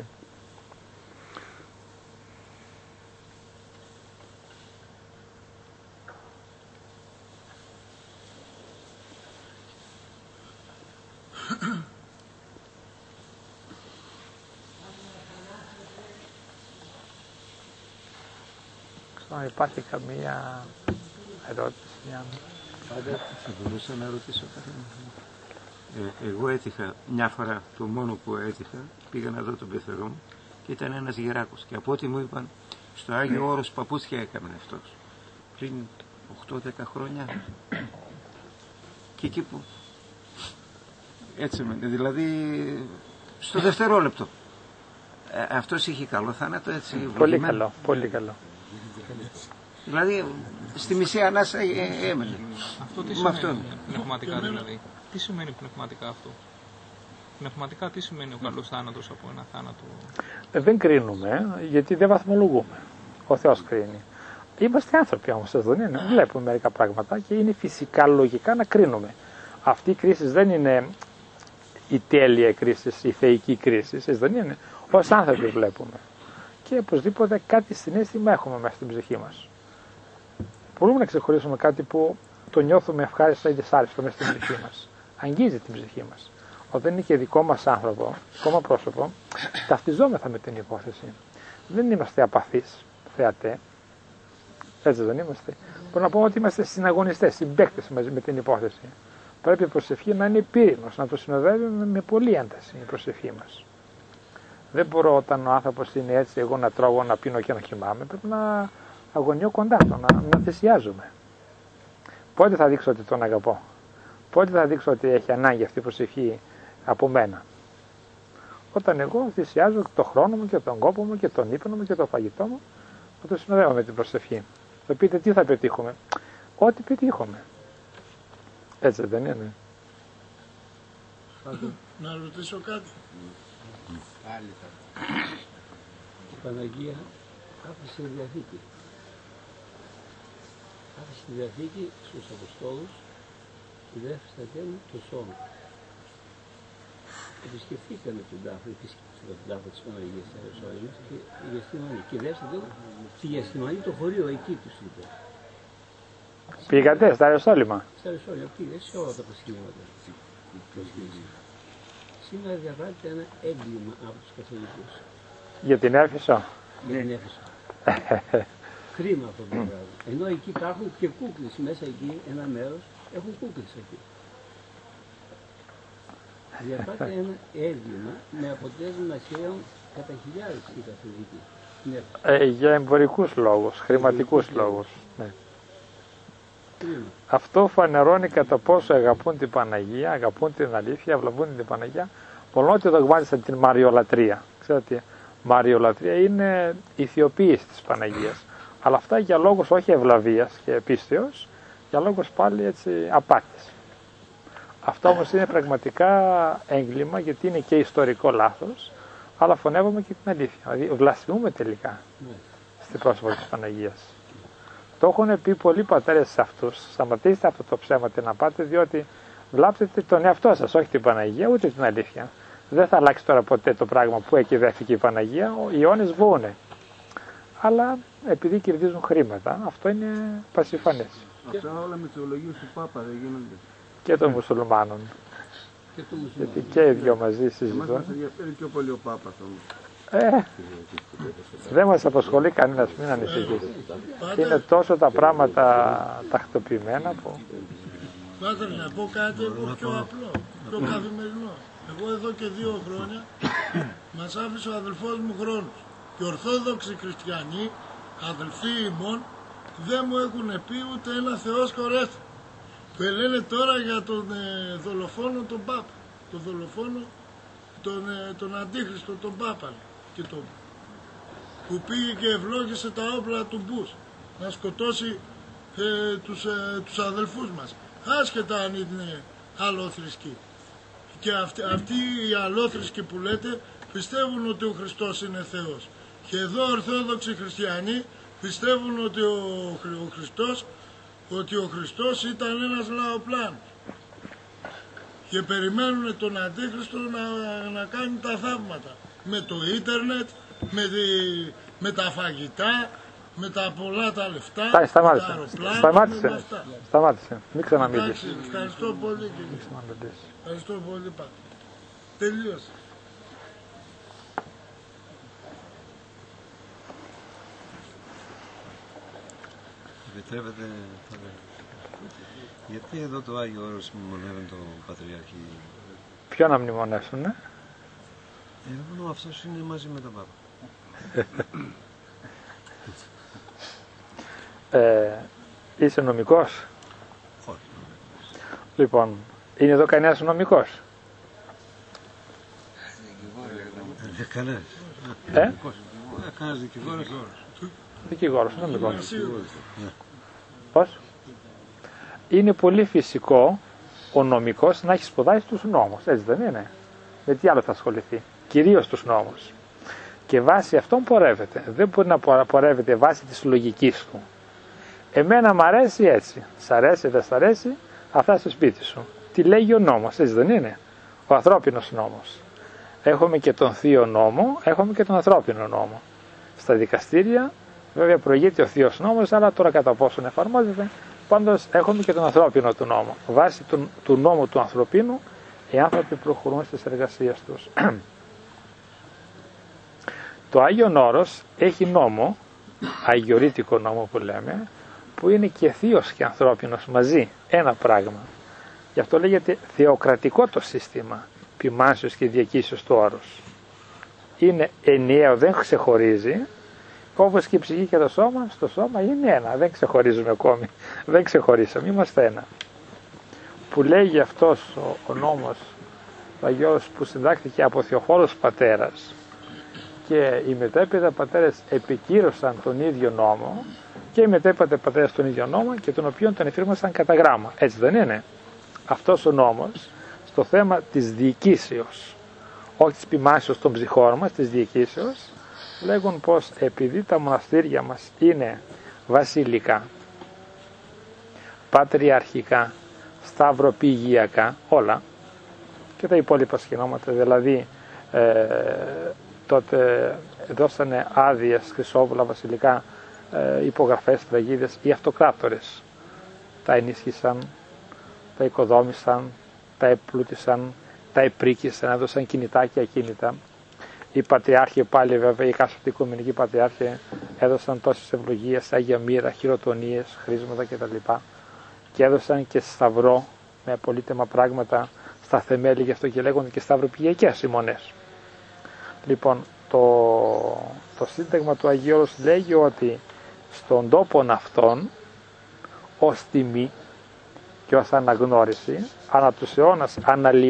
Υπάρχει καμία ερώτηση? Πάντα θα μπορούσα να ρωτήσω κάτι. Εγώ έτυχα μια φορά, το μόνο που έτυχα, πήγα να δω τον πεθερό μου και ήταν ένας γεράκος. Και από ό,τι μου είπαν, στο Άγιο Όρος παπούτσια έκαμε αυτός. Πριν 8-10 χρόνια. Και εκεί που... Έτσι δηλαδή στο δευτερόλεπτο. Αυτός είχε καλό θάνατο, έτσι. Πολύ καλό, πολύ καλό. Δηλαδή στη μισή ανάσα έμενε. Αυτό τι σημαίνει πνευματικά δηλαδή? Τι σημαίνει πνευματικά αυτό? Πνευματικά τι σημαίνει ο καλός θάνατος από ένα θάνατο? Δεν κρίνουμε, γιατί δεν βαθμολογούμε. Ο Θεός κρίνει. Είμαστε άνθρωποι όμως, δεν είναι? Βλέπουμε μερικά πράγματα και είναι φυσικά λογικά να κρίνουμε. Αυτή η κρίση δεν είναι η τέλεια κρίση, η θεϊκή κρίση, δεν είναι? Ως άνθρωποι βλέπουμε. Και οπωσδήποτε κάτι συναίσθημα έχουμε μέσα στην ψυχή μας. Μπορούμε να ξεχωρίσουμε κάτι που το νιώθουμε ευχάριστο ή δυσάρεστο μέσα στην ψυχή μας. Αγγίζει την ψυχή μας. Όταν είναι και δικό μας άνθρωπο, δικό μας πρόσωπο, ταυτιζόμεθα με την υπόθεση. Δεν είμαστε απαθείς θεατέ. Έτσι δεν είμαστε? Μπορούμε να πούμε ότι είμαστε συναγωνιστές, συμπαίκτες μαζί με την υπόθεση. Πρέπει η προσευχή να είναι πύρινος, να το συνοδεύει με πολλή ένταση η προσευχή μας. Δεν μπορώ όταν ο άνθρωπος είναι έτσι, εγώ να τρώγω, να πίνω και να κοιμάμαι. Πρέπει να αγωνιώ κοντά του, να θυσιάζομαι. Πότε θα δείξω ότι τον αγαπώ? Πότε θα δείξω ότι έχει ανάγκη αυτή η προσευχή από μένα? Όταν εγώ θυσιάζω το χρόνο μου και τον κόπο μου και τον ύπνο μου και το φαγητό μου, να το συνοδεύω με την προσευχή. Θα πείτε τι θα πετύχουμε? Ό,τι πετύχουμε. Έτσι δεν είναι? Να ρωτήσω κάτι. Η Παναγία άφησε τη Διαθήκη. Άφησε τη Διαθήκη στους Αποστόλους και δεν άφησε τέλει το σώμα. Επισκεφθήκαμε τον τάφο, τον τάφο της Παναγίας της Ιερουσαλήμ και η Γεστημανή. Και δεύτερον, στη Γεστημανή το χωρίο εκεί τους είπε. Πήγατε στα Ιερουσάλημα? Στα Ιερουσαλήμ, πήγε σε όλα τα προσκυνήματα. Σήμερα διαβάζεται ένα έγκλημα από τους Καθολικούς. Για την Έφεσο? Για την Έφεσο. Κρίμα αυτό το πράγμα. Ενώ εκεί υπάρχουν και κούκλες μέσα εκεί, ένα μέρος, έχουν κούκλες εκεί. Διαβάζεται ένα έγκλημα με αποτέλεσμα να χαίρουν κατά χιλιάδες οι Καθολικοί. Για εμπορικούς λόγους, χρηματικούς λόγους. Ναι. Αυτό φανερώνει κατά πόσο αγαπούν την Παναγία, αγαπούν την αλήθεια, ευλαβούν την Παναγία, μόνο ότι δογμάτισαν την μαριολατρία. Ξέρετε, μαριολατρία είναι η θεοποίηση της Παναγίας. Αλλά αυτά για λόγους όχι ευλαβίας και πίστεως, για λόγους πάλι έτσι απάτης. Αυτό όμως είναι πραγματικά έγκλημα, γιατί είναι και ιστορικό λάθος, αλλά φωνεύουμε και την αλήθεια. Δηλαδή βλασφημούμε τελικά στην πρόσωπο της Παναγίας. Το έχουν πει πολλοί πατέρες σε αυτούς. Σταματήστε αυτό το ψέμα και να πάτε, διότι βλάπτετε τον εαυτό σας, όχι την Παναγία, ούτε την αλήθεια. Δεν θα αλλάξει τώρα ποτέ το πράγμα που εκειδεύτηκε η Παναγία, οι αιώνες βούνε. Αλλά επειδή κερδίζουν χρήματα, αυτό είναι πασιφανές. Αυτά όλα με θεολογίες του Πάπα δεν γίνονται? Και των μουσουλμάνων. Γιατί και οι δυο μαζί συζητούν. Εμάς μας ενδιαφέρει πιο πολύ ο Πάπας όμως. Δεν μας απασχολεί κανένας, μην ανησυχείς. Είναι τόσο τα πράγματα τακτοποιημένα που... Πάτερ, να πω κάτι εγώ πιο απλό, πιο καθημερινό. Εγώ εδώ και 2 χρόνια μας άφησε ο αδελφός μου χρόνος. Και ορθόδοξοι χριστιανοί, αδελφοί ημών, δεν μου έχουν πει ούτε ένα Θεός χωρέστε. Που λένε τώρα για τον δολοφόνο τον Πάπα. Τον δολοφόνο τον Αντίχριστο τον Πάπα. Και που πήγε και ευλόγησε τα όπλα του Μπούς να σκοτώσει τους αδελφούς μας, άσχετα αν είναι αλλόθρησκοι. Και αυτοί οι αλλόθρησκοι που λέτε πιστεύουν ότι ο Χριστός είναι Θεός. Και εδώ ορθόδοξοι χριστιανοί πιστεύουν ότι ο Χριστός ήταν ένας λαοπλάνος. Και περιμένουν τον Αντίχριστο να κάνει τα θαύματα. Με το ίντερνετ, με τα φαγητά, με τα πολλά τα λεφτά, Τα με τα σταμάτησε. αεροπλάνα, με αυτά. Σταμάτησε. Μην ξαναμιλήσει. Εντάξει, ευχαριστώ πολύ κύριε. Ευχαριστώ πολύ πάτε. Τελείωσε. Επιτρέπετε, γιατί εδώ το Άγιο Όρος μνημονεύουν τον Πατριάρχη? Ποιο να μνημονεύσουνε? Μόνο αυτός είναι μαζί με τον Πάπα. Είσαι νομικός? Όχι. Λοιπόν, είναι εδώ κανένας νομικός? Κανένας. Κανένας δικηγόρος. Δικηγόρος, νομικός. Πώς? Είναι πολύ φυσικό ο νομικός να έχει σπουδάσει τους νόμους, έτσι δεν είναι? Με τι άλλο θα ασχοληθεί? Κυρίως τους νόμους. Και βάσει αυτόν πορεύεται. Δεν μπορεί να πορεύεται βάσει της λογικής του. Εμένα μ' αρέσει έτσι. Σ' αρέσει, δεν σ' αρέσει, αυτά στο σπίτι σου. Τι λέγει ο νόμος, έτσι δεν είναι? Ο ανθρώπινος νόμος. Έχουμε και τον θείο νόμο, έχουμε και τον ανθρώπινο νόμο. Στα δικαστήρια βέβαια προηγείται ο θείος νόμος, αλλά τώρα κατά πόσον εφαρμόζεται, πάντως έχουμε και τον ανθρώπινο του νόμο. Βάσει του νόμου του ανθρωπίνου, οι άνθρωποι προχωρούν στις εργασίες τους. Το Άγιον Όρος έχει νόμο, αγιορείτικο νόμο που λέμε, που είναι και θείος και ανθρώπινος μαζί, ένα πράγμα. Γι' αυτό λέγεται θεοκρατικό το σύστημα ποιμάσεως και διακύσεως του όρους. Είναι ενιαίο, δεν ξεχωρίζει, όπως και η ψυχή και το σώμα, στο σώμα είναι ένα, δεν ξεχωρίζουμε ακόμη, δεν ξεχωρίσαμε, είμαστε ένα. Που λέγει αυτός ο νόμος, ο Αγιός, που συντάχθηκε από Θεοχώρος πατέρας, και οι μετέπειτα πατέρες επικύρωσαν τον ίδιο νόμο, και οι μετέπειτα πατέρες τον ίδιο νόμο, και τον οποίον τον εφήρμοσαν κατά γράμμα, έτσι δεν είναι? Αυτός ο νόμος στο θέμα της διοικήσεως, όχι της ποιμάσεως των ψυχών μας, της διοικήσεως, λέγουν πως επειδή τα μοναστήρια μας είναι βασιλικά, πατριαρχικά, σταυροπηγιακά, όλα, και τα υπόλοιπα σχηνόματα, δηλαδή τότε δώσανε άδειες, χρυσόβουλα, βασιλικά, υπογραφές, τραγίδες, οι αυτοκράτορες τα ενίσχυσαν, τα οικοδόμησαν, τα επλούτησαν, τα επρίκησαν, έδωσαν κινητά και ακίνητα. Οι πατριάρχοι πάλι βέβαια, οι εκάστοτε οικουμενικοί πατριάρχοι έδωσαν τόσες ευλογίες, Άγια Μοίρα, χειροτονίες, χρήσματα κτλ. Και έδωσαν και σταυρό με πολύτιμα πράγματα στα θεμέλια, γι' αυτό και λέγονται και σταυροπηγιακές οι μονές. Λοιπόν, το σύνταγμα του Αγίου Όρους λέγει ότι στον τόπον αυτόν ως τιμή και ως αναγνώριση ανά τους αιώνας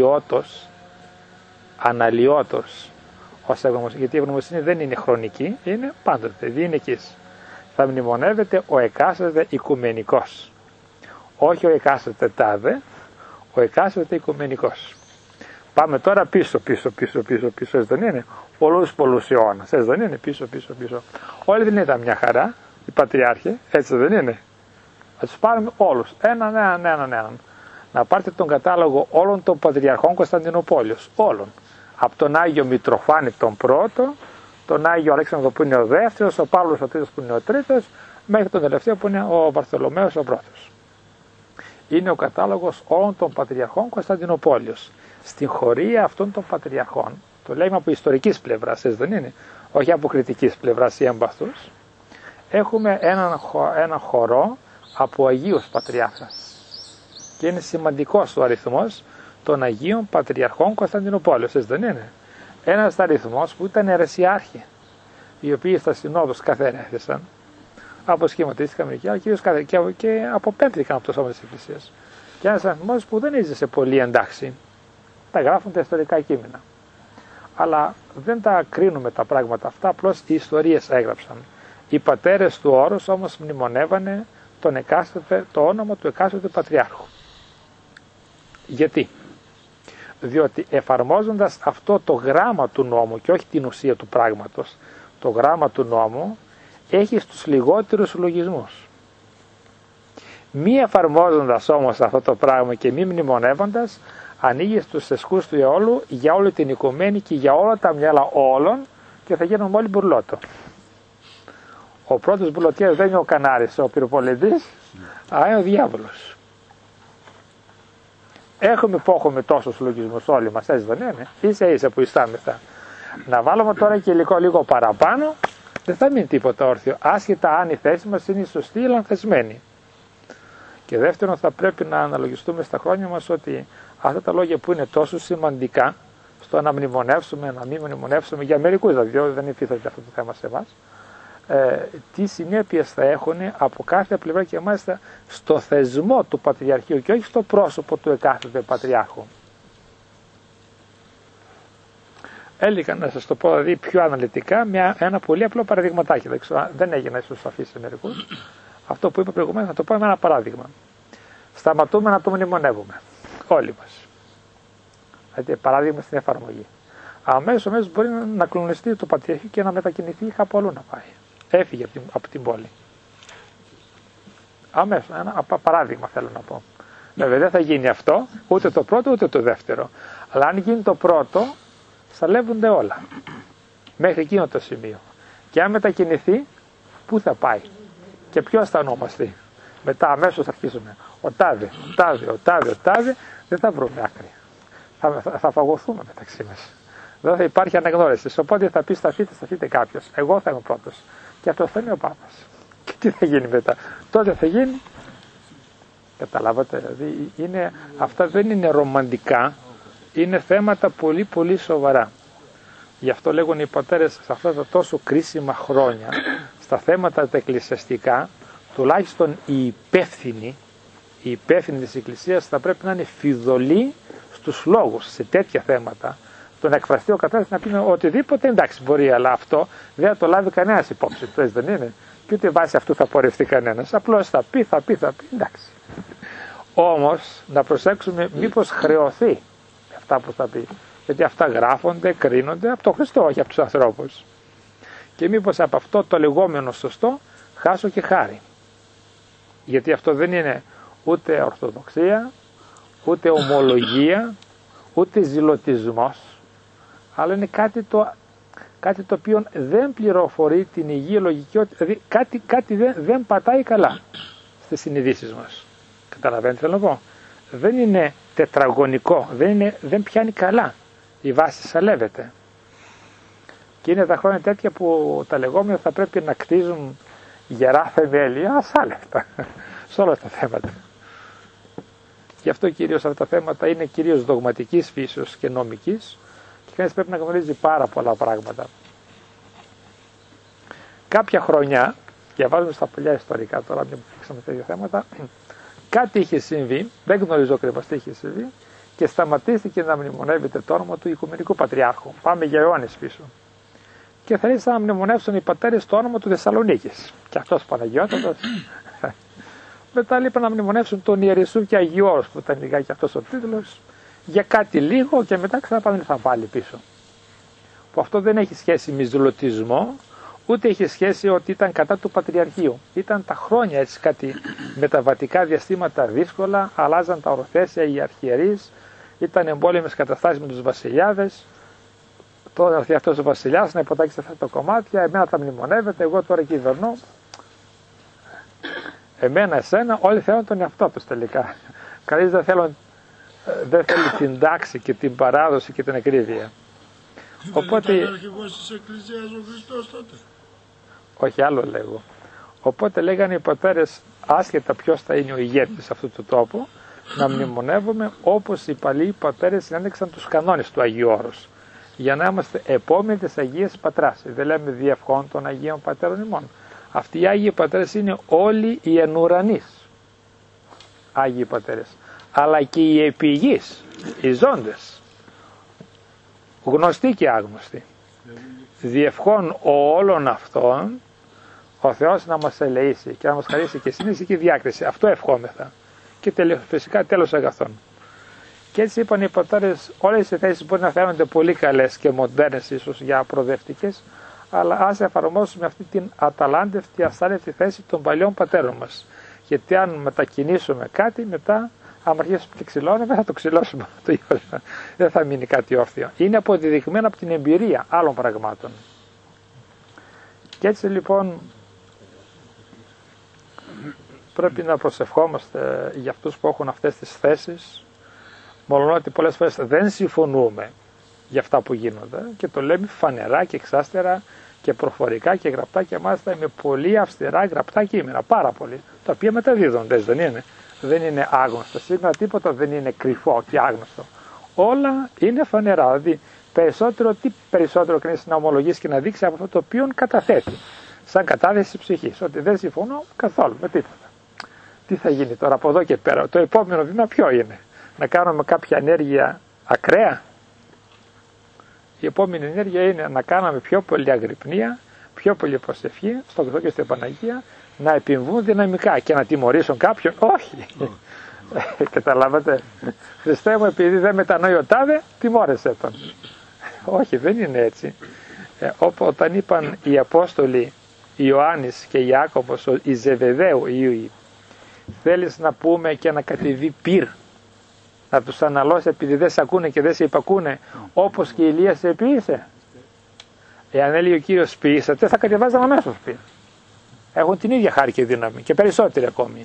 αναλυότος ως ευγνωμοσύνη, γιατί η ευγνωμοσύνη δεν είναι χρονική, είναι πάντοτε διηνεκής. Θα μνημονεύεται ο εκάστοτε οικουμενικός, όχι ο εκάστοτε τάδε, ο εκάστοτε οικουμενικός. Πάμε τώρα πίσω, έτσι δεν είναι? Πολλούς αιώνας, έτσι δεν είναι? Πίσω. Όλοι δεν ήταν μια χαρά, οι πατριάρχοι, έτσι δεν είναι? Θα τους πάρουμε όλους, έναν. Να πάρετε τον κατάλογο όλων των πατριαρχών Κωνσταντινούπολης, όλων. Από τον Άγιο Μητροφάνη τον πρώτο, τον Άγιο Αλέξανδρο που είναι ο δεύτερος, ο Παύλος ο τρίτος που είναι ο τρίτος, μέχρι τον τελευταίο που είναι ο Βαρθολομαίος ο πρώτος. Είναι ο κατάλογος όλων των πατριαρχών Κωνσταντινούπολης. Στην χωρία αυτών των πατριαρχών, το λέμε από ιστορικής πλευράς, έτσι δεν είναι? Όχι από κριτικής πλευράς ή εμπαθούς, έχουμε έναν χορό από Αγίους Πατριάρχας. Και είναι σημαντικός ο αριθμός των Αγίων Πατριαρχών Κωνσταντινούπολης, έτσι δεν είναι? Ένας αριθμός που ήταν αιρεσιάρχοι, οι οποίοι στα συνόδους καθαρέθησαν, αποσχηματίστηκαν μερικοί, και αποπέμφθηκαν από το σώμα της Εκκλησίας. Και ένας αριθμός που δεν έζησε πολύ εντάξει. Τα γράφουν τα ιστορικά κείμενα. Αλλά δεν τα κρίνουμε τα πράγματα αυτά, απλώς οι ιστορίες έγραψαν. Οι πατέρες του όρους όμως μνημονεύανε το όνομα του εκάστοτε πατριάρχου. Γιατί? Διότι εφαρμόζοντας αυτό το γράμμα του νόμου και όχι την ουσία του πράγματος, το γράμμα του νόμου έχει τους λιγότερους λογισμούς. Μη εφαρμόζοντας όμως αυτό το πράγμα και μη μνημονεύοντας, ανοίγει στους εσκούς του αιώλου για όλη την οικουμένη και για όλα τα μυαλά όλων, και θα γίνουν όλοι μπουρλότο. Ο πρώτος μπουλωτιέρης δεν είναι ο κανάρης, ο πυροπολιτής, αλλά είναι ο διάβολος. Έχουμε τόσους λογισμούς όλοι μας, έτσι δεν είναι? Ίσα που ιστάμεθα. Να βάλουμε τώρα και υλικό λίγο παραπάνω, δεν θα μείνει τίποτα όρθιο, άσχετα αν η θέση μας είναι σωστή ή λανθασμένη. Και δεύτερον, θα πρέπει να αναλογιστούμε στα χρόνια μας ότι αυτά τα λόγια που είναι τόσο σημαντικά, στο να μνημονεύσουμε, να μην μνημονεύσουμε, για μερικούς δηλαδή, δεν υφίσταται αυτό το θέμα σε εμάς, τι συνέπειες θα έχουν από κάθε πλευρά και μάλιστα στο θεσμό του Πατριαρχείου και όχι στο πρόσωπο του εκάστοτε Πατριάρχου. Έλεγα να σας το πω δηλαδή πιο αναλυτικά με ένα πολύ απλό παραδειγματάκι. Δεν έγινε ίσως σαφή σε μερικούς. Αυτό που είπα προηγουμένως θα το πω με ένα παράδειγμα. Σταματούμε να το μνημονεύουμε. Όλοι μας. Δηλαδή παράδειγμα στην εφαρμογή. Αμέσως μπορεί να κλονιστεί το Πατριαρχείο και να μετακινηθεί κάπου αλλού να πάει. Έφυγε από την πόλη. Αμέσως. Ένα παράδειγμα θέλω να πω. Βέβαια δεν θα γίνει αυτό ούτε το πρώτο ούτε το δεύτερο. Αλλά αν γίνει το πρώτο, σαλεύονται όλα. Μέχρι εκείνο το σημείο. Και αν μετακινηθεί, πού θα πάει και ποιος θα ονομαστεί. Μετά αμέσως αρχίσουμε. Ο τάδε, δεν θα βρούμε άκρη. Θα φαγωθούμε μεταξύ μας. Δεν θα υπάρχει αναγνώριση. Οπότε θα πει σταθείτε κάποιος. Εγώ θα είμαι πρώτος. Και αυτό θα είναι ο Πάπας. Και τι θα γίνει μετά? Τότε θα γίνει. Καταλάβατε, δηλαδή αυτά δεν είναι ρομαντικά. Είναι θέματα πολύ πολύ σοβαρά. Γι' αυτό λέγουν οι πατέρες σε αυτά τα τόσο κρίσιμα χρόνια, στα θέματα τα εκκλησιαστικά, τουλάχιστον οι υπεύθυνοι της Εκκλησίας θα πρέπει να είναι φιδωλοί στους λόγους σε τέτοια θέματα. Το να εκφραστεί ο καθένας να πει οτιδήποτε, εντάξει μπορεί, αλλά αυτό δεν θα το λάβει κανένας υπόψη του, έτσι δεν είναι? Και ούτε βάσει αυτού θα πορευτεί κανένας. Απλώς θα πει, εντάξει. Όμως να προσέξουμε μήπως χρεωθεί αυτά που θα πει. Γιατί αυτά γράφονται, κρίνονται από τον Χριστό, όχι από τους ανθρώπους. Και μήπως από αυτό το λεγόμενο σωστό χάσω και χάρη. Γιατί αυτό δεν είναι ούτε ορθοδοξία, ούτε ομολογία, ούτε ζηλωτισμός, αλλά είναι κάτι το οποίο δεν πληροφορεί την υγιή λογική, δηλαδή κάτι δεν πατάει καλά στις συνειδήσεις μας. Καταλαβαίνετε θέλω να πω? Δεν είναι τετραγωνικό, δεν πιάνει καλά. Η βάση σαλεύεται. Και είναι τα χρόνια τέτοια που τα λεγόμενα θα πρέπει να κτίζουν γερά θεμέλια ασάλευτα σε όλα τα θέματα. Γι' αυτό κυρίως αυτά τα θέματα είναι κυρίως δογματικής φύσεως και νομικής και κανείς πρέπει να γνωρίζει πάρα πολλά πράγματα. Κάποια χρονιά, διαβάζουμε στα παλιά ιστορικά τώρα, μια που φίξαμε τέτοια θέματα, κάτι είχε συμβεί, δεν γνωρίζω ακριβώς τι είχε συμβεί, και σταματήθηκε να μνημονεύεται το όνομα του Οικουμενικού Πατριάρχου. Πάμε για αιώνες πίσω. Και θέλησαν να μνημονεύσουν οι πατέρες το όνομα του Θεσσαλονίκης. Και αυτός Παναγιώτατος. Μετά είπαν να μνημονεύσουν τον Ιερισσού και Αγιώρος, που ήταν λιγάκι αυτός ο τίτλος, για κάτι λίγο και μετά ξαναπάνε πάλι πίσω. Που αυτό δεν έχει σχέση με ζηλωτισμό, ούτε έχει σχέση ότι ήταν κατά του Πατριαρχείου. Ήταν τα χρόνια έτσι κάτι μεταβατικά διαστήματα δύσκολα, αλλάζαν τα ορθέσια οι αρχιερείς, ήταν εμπόλεμες καταστάσεις με τους βασιλιάδες. Τώρα έρθει αυτός ο βασιλιάς να υποτάξει αυτά τα κομμάτια, εμένα θα μνημονεύεται, εγώ τώρα κυβερνώ. Εμένα, εσένα, όλοι θέλουν τον εαυτό τους τελικά. Κανείς δεν θέλει την τάξη και την παράδοση και την ακρίβεια. Οπότε... Δεν ήταν αρχηγός της Εκκλησίας ο Χριστός τότε? Όχι, άλλο λέγω. Οπότε λέγανε οι πατέρες, άσχετα ποιος θα είναι ο ηγέτης αυτού του τόπου, να μνημονεύουμε όπως οι παλιοί πατέρες συνέντευξαν τους κανόνες του Αγίου Όρους, για να είμαστε επόμενοι της Αγίας Πατράς. Δεν λέμε διευχών των Αγίων Πατέρων ημών. Αυτοί οι Άγιοι Πατέρες είναι όλοι οι ενουρανείς Άγιοι Πατέρες, αλλά και οι επιγείς, οι ζώντες, γνωστοί και άγνωστοι. Διευχών όλων αυτών ο Θεός να μας ελεήσει και να μας χαρίσει και συνείδηση και διάκριση. Αυτό ευχόμεθα. Και φυσικά τέλος αγαθών. Και έτσι είπαν οι πατέρες, όλες οι θέσεις μπορεί να φαίνονται πολύ καλές και μοντέρνες ίσως για προοδευτικές, αλλά ας εφαρμόσουμε αυτή την αταλάντευτη, ασάλευτη θέση των παλιών πατέρων μας. Γιατί αν μετακινήσουμε κάτι, μετά, αν αρχίσουμε και ξυλώνουμε, θα το ξυλώσουμε. Δεν θα μείνει κάτι όρθιο. Είναι αποδεδειγμένο από την εμπειρία άλλων πραγμάτων. Και έτσι λοιπόν πρέπει να προσευχόμαστε για αυτούς που έχουν αυτές τις θέσεις, μόλον ότι πολλές φορές δεν συμφωνούμε για αυτά που γίνονται και το λέμε φανερά και εξάστερα και προφορικά και γραπτά και μάλιστα με πολύ αυστηρά γραπτά κείμενα, πάρα πολύ, τα οποία μεταδίδονται, δεν είναι. Δεν είναι άγνωστο. Σήμερα τίποτα δεν είναι κρυφό και άγνωστο. Όλα είναι φανερά. Δηλαδή, τι περισσότερο κανείς να ομολογήσει και να δείξει από αυτό το οποίο καταθέτει. Σαν κατάθεση ψυχής. Ότι δεν συμφωνώ καθόλου με τίποτα. Τι θα γίνει τώρα από εδώ και πέρα. Το επόμενο βήμα ποιο είναι? Να κάνουμε κάποια ενέργεια ακραία. Η επόμενη ενέργεια είναι να κάνουμε πιο πολύ αγρυπνία, πιο πολύ προσευχή στον Χριστό και στην Παναγία, να επιμβούν δυναμικά και να τιμωρήσουν κάποιον. Όχι. Καταλάβατε. Χριστέ μου, επειδή δεν μετανοεί ο τάδε, τιμώρεσέ τον. Όχι, δεν είναι έτσι. Όταν είπαν οι Απόστολοι Ιωάννης και Ιάκωβος, οι Ζεβεδαίου, θέλεις να πούμε και να κατεβεί πυρ, να τους αναλώσει επειδή δεν σε ακούνε και δεν σε υπακούνε, όπως και η Ηλία σε επίησε? Εάν έλεγε ο Κύριος ποιήσατε, θα κατεβάζαν αμέσως πυρ. Έχουν την ίδια χάρη και δύναμη και περισσότερη ακόμη.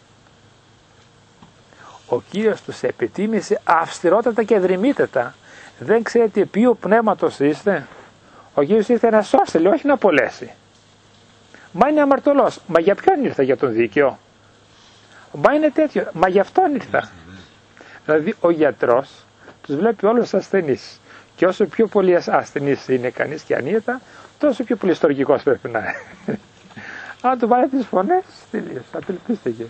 Ο Κύριος τους επιτίμησε αυστηρότατα και δρυμύτατα. Δεν ξέρετε ποιο πνεύματος είστε? Ο Κύριος ήρθε να σώσει, λέει, όχι να απολέσει. Μα είναι αμαρτωλός. Μα για ποιον ήρθα? Για τον δίκαιο? Μα είναι τέτοιο. Μα για αυτόν ήρθα. Δηλαδή ο γιατρός τους βλέπει όλους τους ασθενείς. Και όσο πιο πολύ ασθενής είναι κανείς και ανίατα, τόσο πιο πολύ στοργικός πρέπει να είναι. Αν του βάλει τις φωνές, τελείως, απελπίστηκε.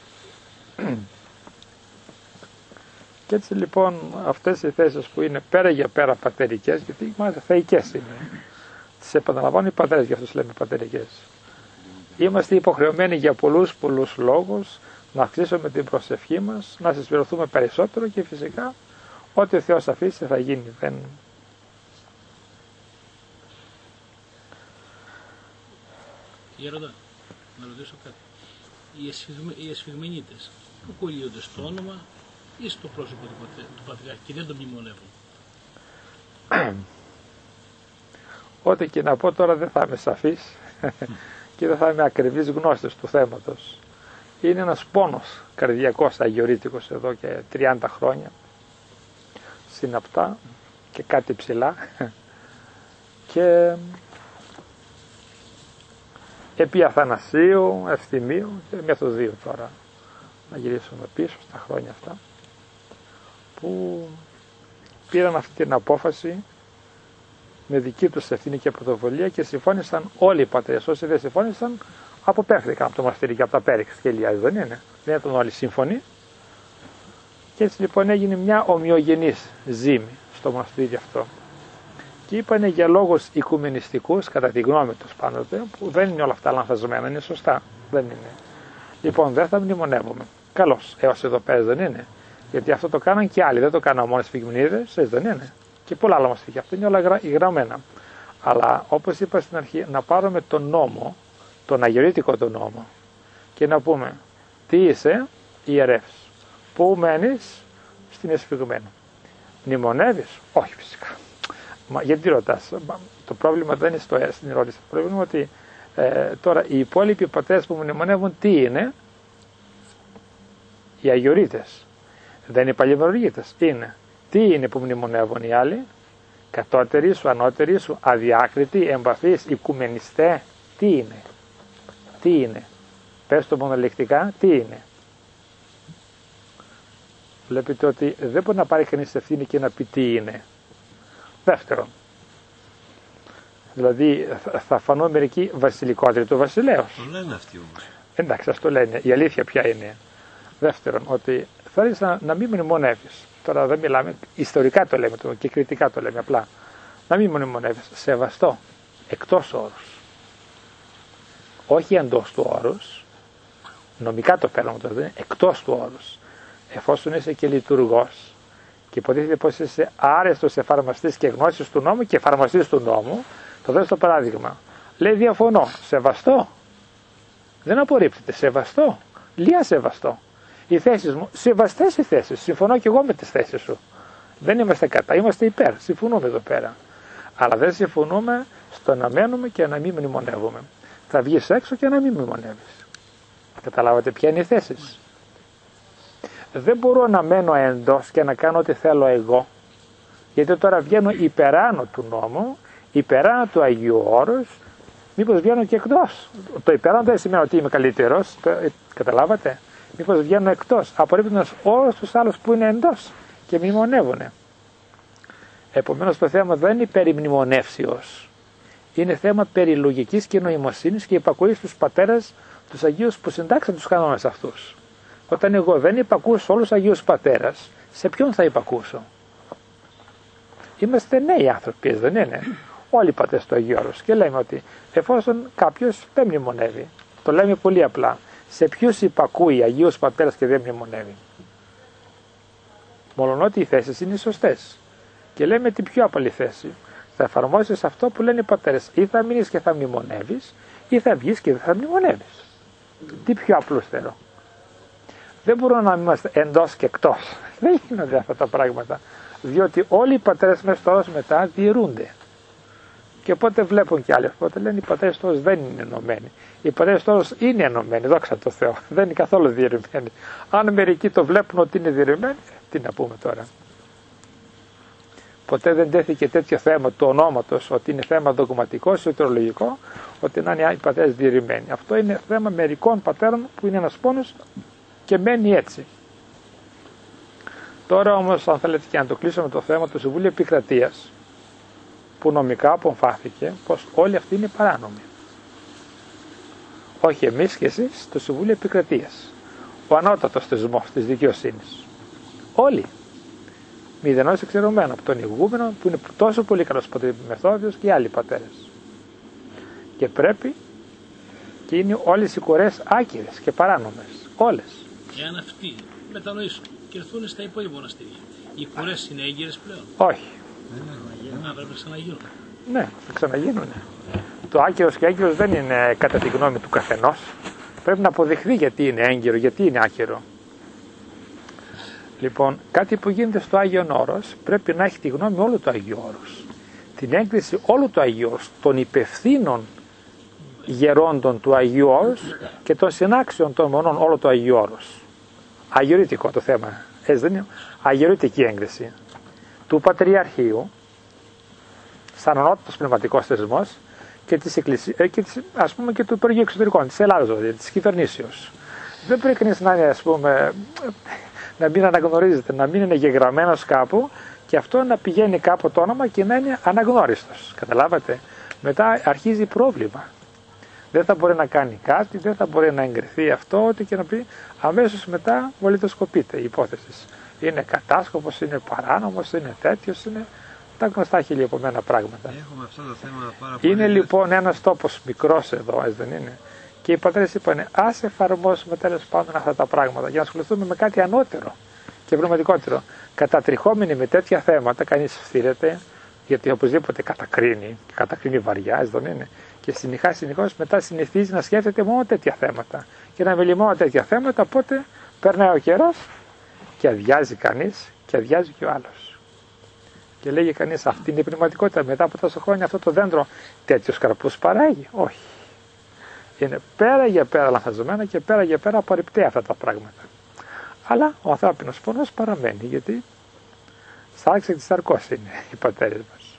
Και έτσι λοιπόν αυτές οι θέσεις που είναι πέρα για πέρα πατερικές, γιατί μάλιστα θεϊκές είναι. Τις επαναλαμβάνουν οι πατέρες, για αυτούς λέμε πατερικές. Είμαστε υποχρεωμένοι για πολλούς λόγους να αυξήσουμε την προσευχή μας, να συσπηρωθούμε περισσότερο και φυσικά ό,τι ο Θεός αφήσει θα γίνει. Γέροντα, να ρωτήσω κάτι. Οι εσφιγμενίτες που κολλείονται στο όνομα ή στο πρόσωπο του Πατριάρχη και δεν τον μνημονεύουν? Ό,τι και να πω τώρα δεν θα είμαι σαφής και δεν θα είμαι ακριβής γνώστης του θέματος. Είναι ένας πόνος καρδιακός αγιορείτικος εδώ και 30 χρόνια, συναπτά και κάτι ψηλά, και επί αθανασίου, ευθυμίου και μεθοδίου τώρα. Να γυρίσουμε πίσω στα χρόνια αυτά που πήραν αυτή την απόφαση με δική τους ευθύνη και πρωτοβουλία και συμφώνησαν όλοι οι πατέρες. Όσοι δεν συμφώνησαν αποπέφθηκαν από το μοναστήρι και από τα Πέριξ και Ηλιάδη, δεν είναι? Δεν ήταν όλοι σύμφωνοι. Και έτσι λοιπόν έγινε μια ομοιογενής ζήμη στο μοναστήρι αυτό. Και είπανε για λόγους οικουμενιστικούς, κατά τη γνώμη τους πάντοτε, που δεν είναι όλα αυτά λανθασμένα, είναι σωστά. Δεν είναι. Λοιπόν, δεν θα μνημονεύουμε. Καλώς, έως εδώ πέρα δεν είναι? Γιατί αυτό το κάναν και άλλοι, δεν το κάναν μόνο οι σφιγμενίδες, δεν είναι? Και πολλά άλλα μαστίγια. Αυτό είναι όλα γραμμένα. Αλλά όπως είπα στην αρχή, να πάρουμε τον νόμο, τον αγιορείτικο τον νόμο, και να πούμε τι είσαι? Ιερεύς. Πού μένεις? Στην εσφιγμένη. Μνημονεύεις? Όχι φυσικά. Μα γιατί ρωτάς? Το πρόβλημα δεν είναι στην ερώτηση. Το πρόβλημα είναι ότι τώρα οι υπόλοιποι πατέρες που μνημονεύουν τι είναι? Οι αγιορείτες. Δεν είναι οι παλαιομερουργίτες. Είναι. Τι είναι που μνημονεύουν οι άλλοι? Κατώτεροι σου, ανώτεροι σου, αδιάκριτοι, εμπαθείς, οικουμενιστέ. Τι είναι? Τι είναι? Πες το μονολεκτικά, τι είναι? Βλέπετε ότι δεν μπορεί να πάρει κανείς ευθύνη και να πει τι είναι. Δεύτερον, δηλαδή θα φανούν μερικοί βασιλικότεροι του βασιλέως. Το λένε αυτοί όμως. Εντάξει, ας το λένε. Η αλήθεια ποια είναι? Δεύτερον, ότι θέλεις να μην μνημονεύεις. Τώρα δεν μιλάμε, ιστορικά το λέμε και κριτικά το λέμε απλά. Να μην μνημονεύεις. Σεβαστό. Εκτός όρους. Όχι εντός του όρους. Νομικά το παίρνουμε τώρα, δεν είναι? Εκτός του όρους. Εφόσον είσαι και λειτουργός και υποτίθεται πως είσαι άρεστος εφαρμοστής και γνώσης του νόμου και εφαρμοστής του νόμου, θα δώσω το παράδειγμα. Λέει διαφωνώ. Σεβαστό. Δεν απορρίπτεται. Σεβαστό. Λία σεβαστό. Οι θέσεις μου, σεβαστές οι θέσεις. Συμφωνώ και εγώ με τις θέσεις σου. Δεν είμαστε κατά, είμαστε υπέρ. Συμφωνούμε εδώ πέρα. Αλλά δεν συμφωνούμε στο να μένουμε και να μην μνημονεύουμε. Θα βγεις έξω και να μην μνημονεύεις. Καταλάβατε ποια είναι η θέση. Δεν μπορώ να μένω εντός και να κάνω ό,τι θέλω εγώ, γιατί τώρα βγαίνω υπεράνω του νόμου, υπεράνω του Αγίου Όρους, μήπως βγαίνω και εκτός. Το υπεράνω δεν σημαίνει ότι είμαι καλύτερος, καταλάβατε. Μήπως βγαίνω εκτός, απορρίπτοντας όλους τους άλλους που είναι εντός και μνημονεύουνε. Επομένως το θέμα δεν είναι περί μνημονεύσεως. Είναι θέμα περί λογικής και νοημοσύνης και υπακοής στους πατέρες, τους Αγίους που συντάξαν τους κανόνες αυτούς. Όταν εγώ δεν υπακούσω όλους τους Αγίους πατέρες, σε ποιον θα υπακούσω? Είμαστε νέοι άνθρωποι, δεν είναι? Όλοι οι πατέρες του Αγίου Όρους. Και λέμε ότι εφόσον κάποιος δεν μνημονεύει, το λέμε πολύ απλά, σε ποιους υπακούει Αγίους πατέρες και δεν μνημονεύει? Μολονότι οι θέσεις είναι σωστές. Και λέμε την πιο απλή θέση. Θα εφαρμόσεις αυτό που λένε οι πατέρες. Ή θα μείνεις και θα μνημονεύεις, ή θα βγεις και δεν θα μνημονεύεις. Τι πιο απλούστερο? Δεν μπορούμε να είμαστε εντός και εκτός. Δεν γίνονται αυτά τα πράγματα. Διότι όλοι οι πατέρες μέσα στο όρος μετά διαιρούνται. Και πότε βλέπουν κι άλλοι. Οπότε λένε οι πατέρες του όρους δεν είναι ενωμένοι. Οι πατέρες του όρους είναι ενωμένοι, δόξα τω Θεώ. Δεν είναι καθόλου διαιρεμένοι. Αν μερικοί το βλέπουν ότι είναι διαιρεμένοι, τι να πούμε τώρα. Ποτέ δεν τέθηκε τέτοιο θέμα του ονόματος, ότι είναι θέμα δογματικό, σωτηρολογικό, ότι να είναι οι πατέρες διαιρεμένοι. Αυτό είναι θέμα μερικών πατέρων που είναι ένας πόνος και μένει έτσι. Τώρα όμως, αν θέλετε και να το κλείσουμε το θέμα του Συμβουλίου Επικρατείας, που νομικά αποφάθηκε πως όλοι αυτοί είναι παράνομοι. Όχι εμείς και εσείς, το Συμβούλιο Επικρατείας. Ο ανώτατος θεσμός της δικαιοσύνης. Όλοι. Μηδενός εξαιρουμένο από τον ηγούμενο που είναι τόσο πολύ καλός πατήρ Μεθόδιος και οι άλλοι πατέρες. Και πρέπει και είναι όλες οι κορές άκυρες και παράνομες. Όλες. Εάν αυτοί μετανοήσουν και έρθουν στα υπόλοιπα μοναστήρια, οι κορές είναι έγκυρες πλέον? Όχι. Πρέπει να ξαναγίνουν. Ναι, θα ξαναγίνουν. Το άκυρος και έγκυρος δεν είναι κατά τη γνώμη του καθενός. Πρέπει να αποδειχθεί γιατί είναι έγκυρο, γιατί είναι άκυρο. Λοιπόν, κάτι που γίνεται στο Άγιον Όρος πρέπει να έχει τη γνώμη όλου του Αγίου Όρους. Την έγκριση όλου του Αγίου Όρους, των υπευθύνων γερόντων του Αγίου Όρους και των συνάξεων των μονών όλου του Αγίου Όρους. Αγιορείτικο το θέμα. Έτσι δεν είναι? Αγιορείτικη έγκριση του Πατριαρχείου, σαν ανώτατος πνευματικός θεσμός, και της Εκκλησίας, και ας πούμε και του Υπουργείου Εξωτερικών, της Ελλάδας δηλαδή, της κυβερνήσεως. Δεν πρέπει κανείς να είναι, ας πούμε, να μην αναγνωρίζεται, να μην είναι γεγραμμένος κάπου και αυτό να πηγαίνει κάπου το όνομα και να είναι αναγνώριστος. Καταλάβατε? Μετά αρχίζει πρόβλημα. Δεν θα μπορεί να κάνει κάτι, δεν θα μπορεί να εγκριθεί αυτό, ό,τι και να πει, αμέσως μετά βολιδοσκοπείται η υπόθεση. Είναι κατάσκοπος, είναι παράνομος, είναι τέτοιος, είναι τα γνωστά χιλιοπομένα πράγματα. Έχουμε αυτό το θέμα πάρα πολύ. Είναι λοιπόν ένας τόπος μικρός εδώ, έτσι δεν είναι? Και οι πατέρες είπανε, ας εφαρμόσουμε τέλος πάντων αυτά τα πράγματα για να ασχοληθούμε με κάτι ανώτερο και πνευματικότερο. Κατατριχόμενοι με τέτοια θέματα, κανείς φθήρεται, γιατί οπωσδήποτε κατακρίνει βαριά, έτσι δεν είναι? Και συνεχώς μετά συνηθίζει να σκέφτεται μόνο τέτοια θέματα. Και να μιλεί μόνο τέτοια θέματα, οπότε περνάει ο καιρός και αδειάζει κανείς και αδειάζει και ο άλλος. Και λέγει κανείς, αυτή είναι η πνευματικότητα. Μετά από τόσα χρόνια αυτό το δέντρο τέτοιους καρπούς παράγει? Όχι. Είναι πέρα για πέρα λανθασμένα και πέρα για πέρα απορριπταία αυτά τα πράγματα. Αλλά ο ανθρώπινος πόνος παραμένει, γιατί σάρξε της σαρκός είναι οι πατέρες μας.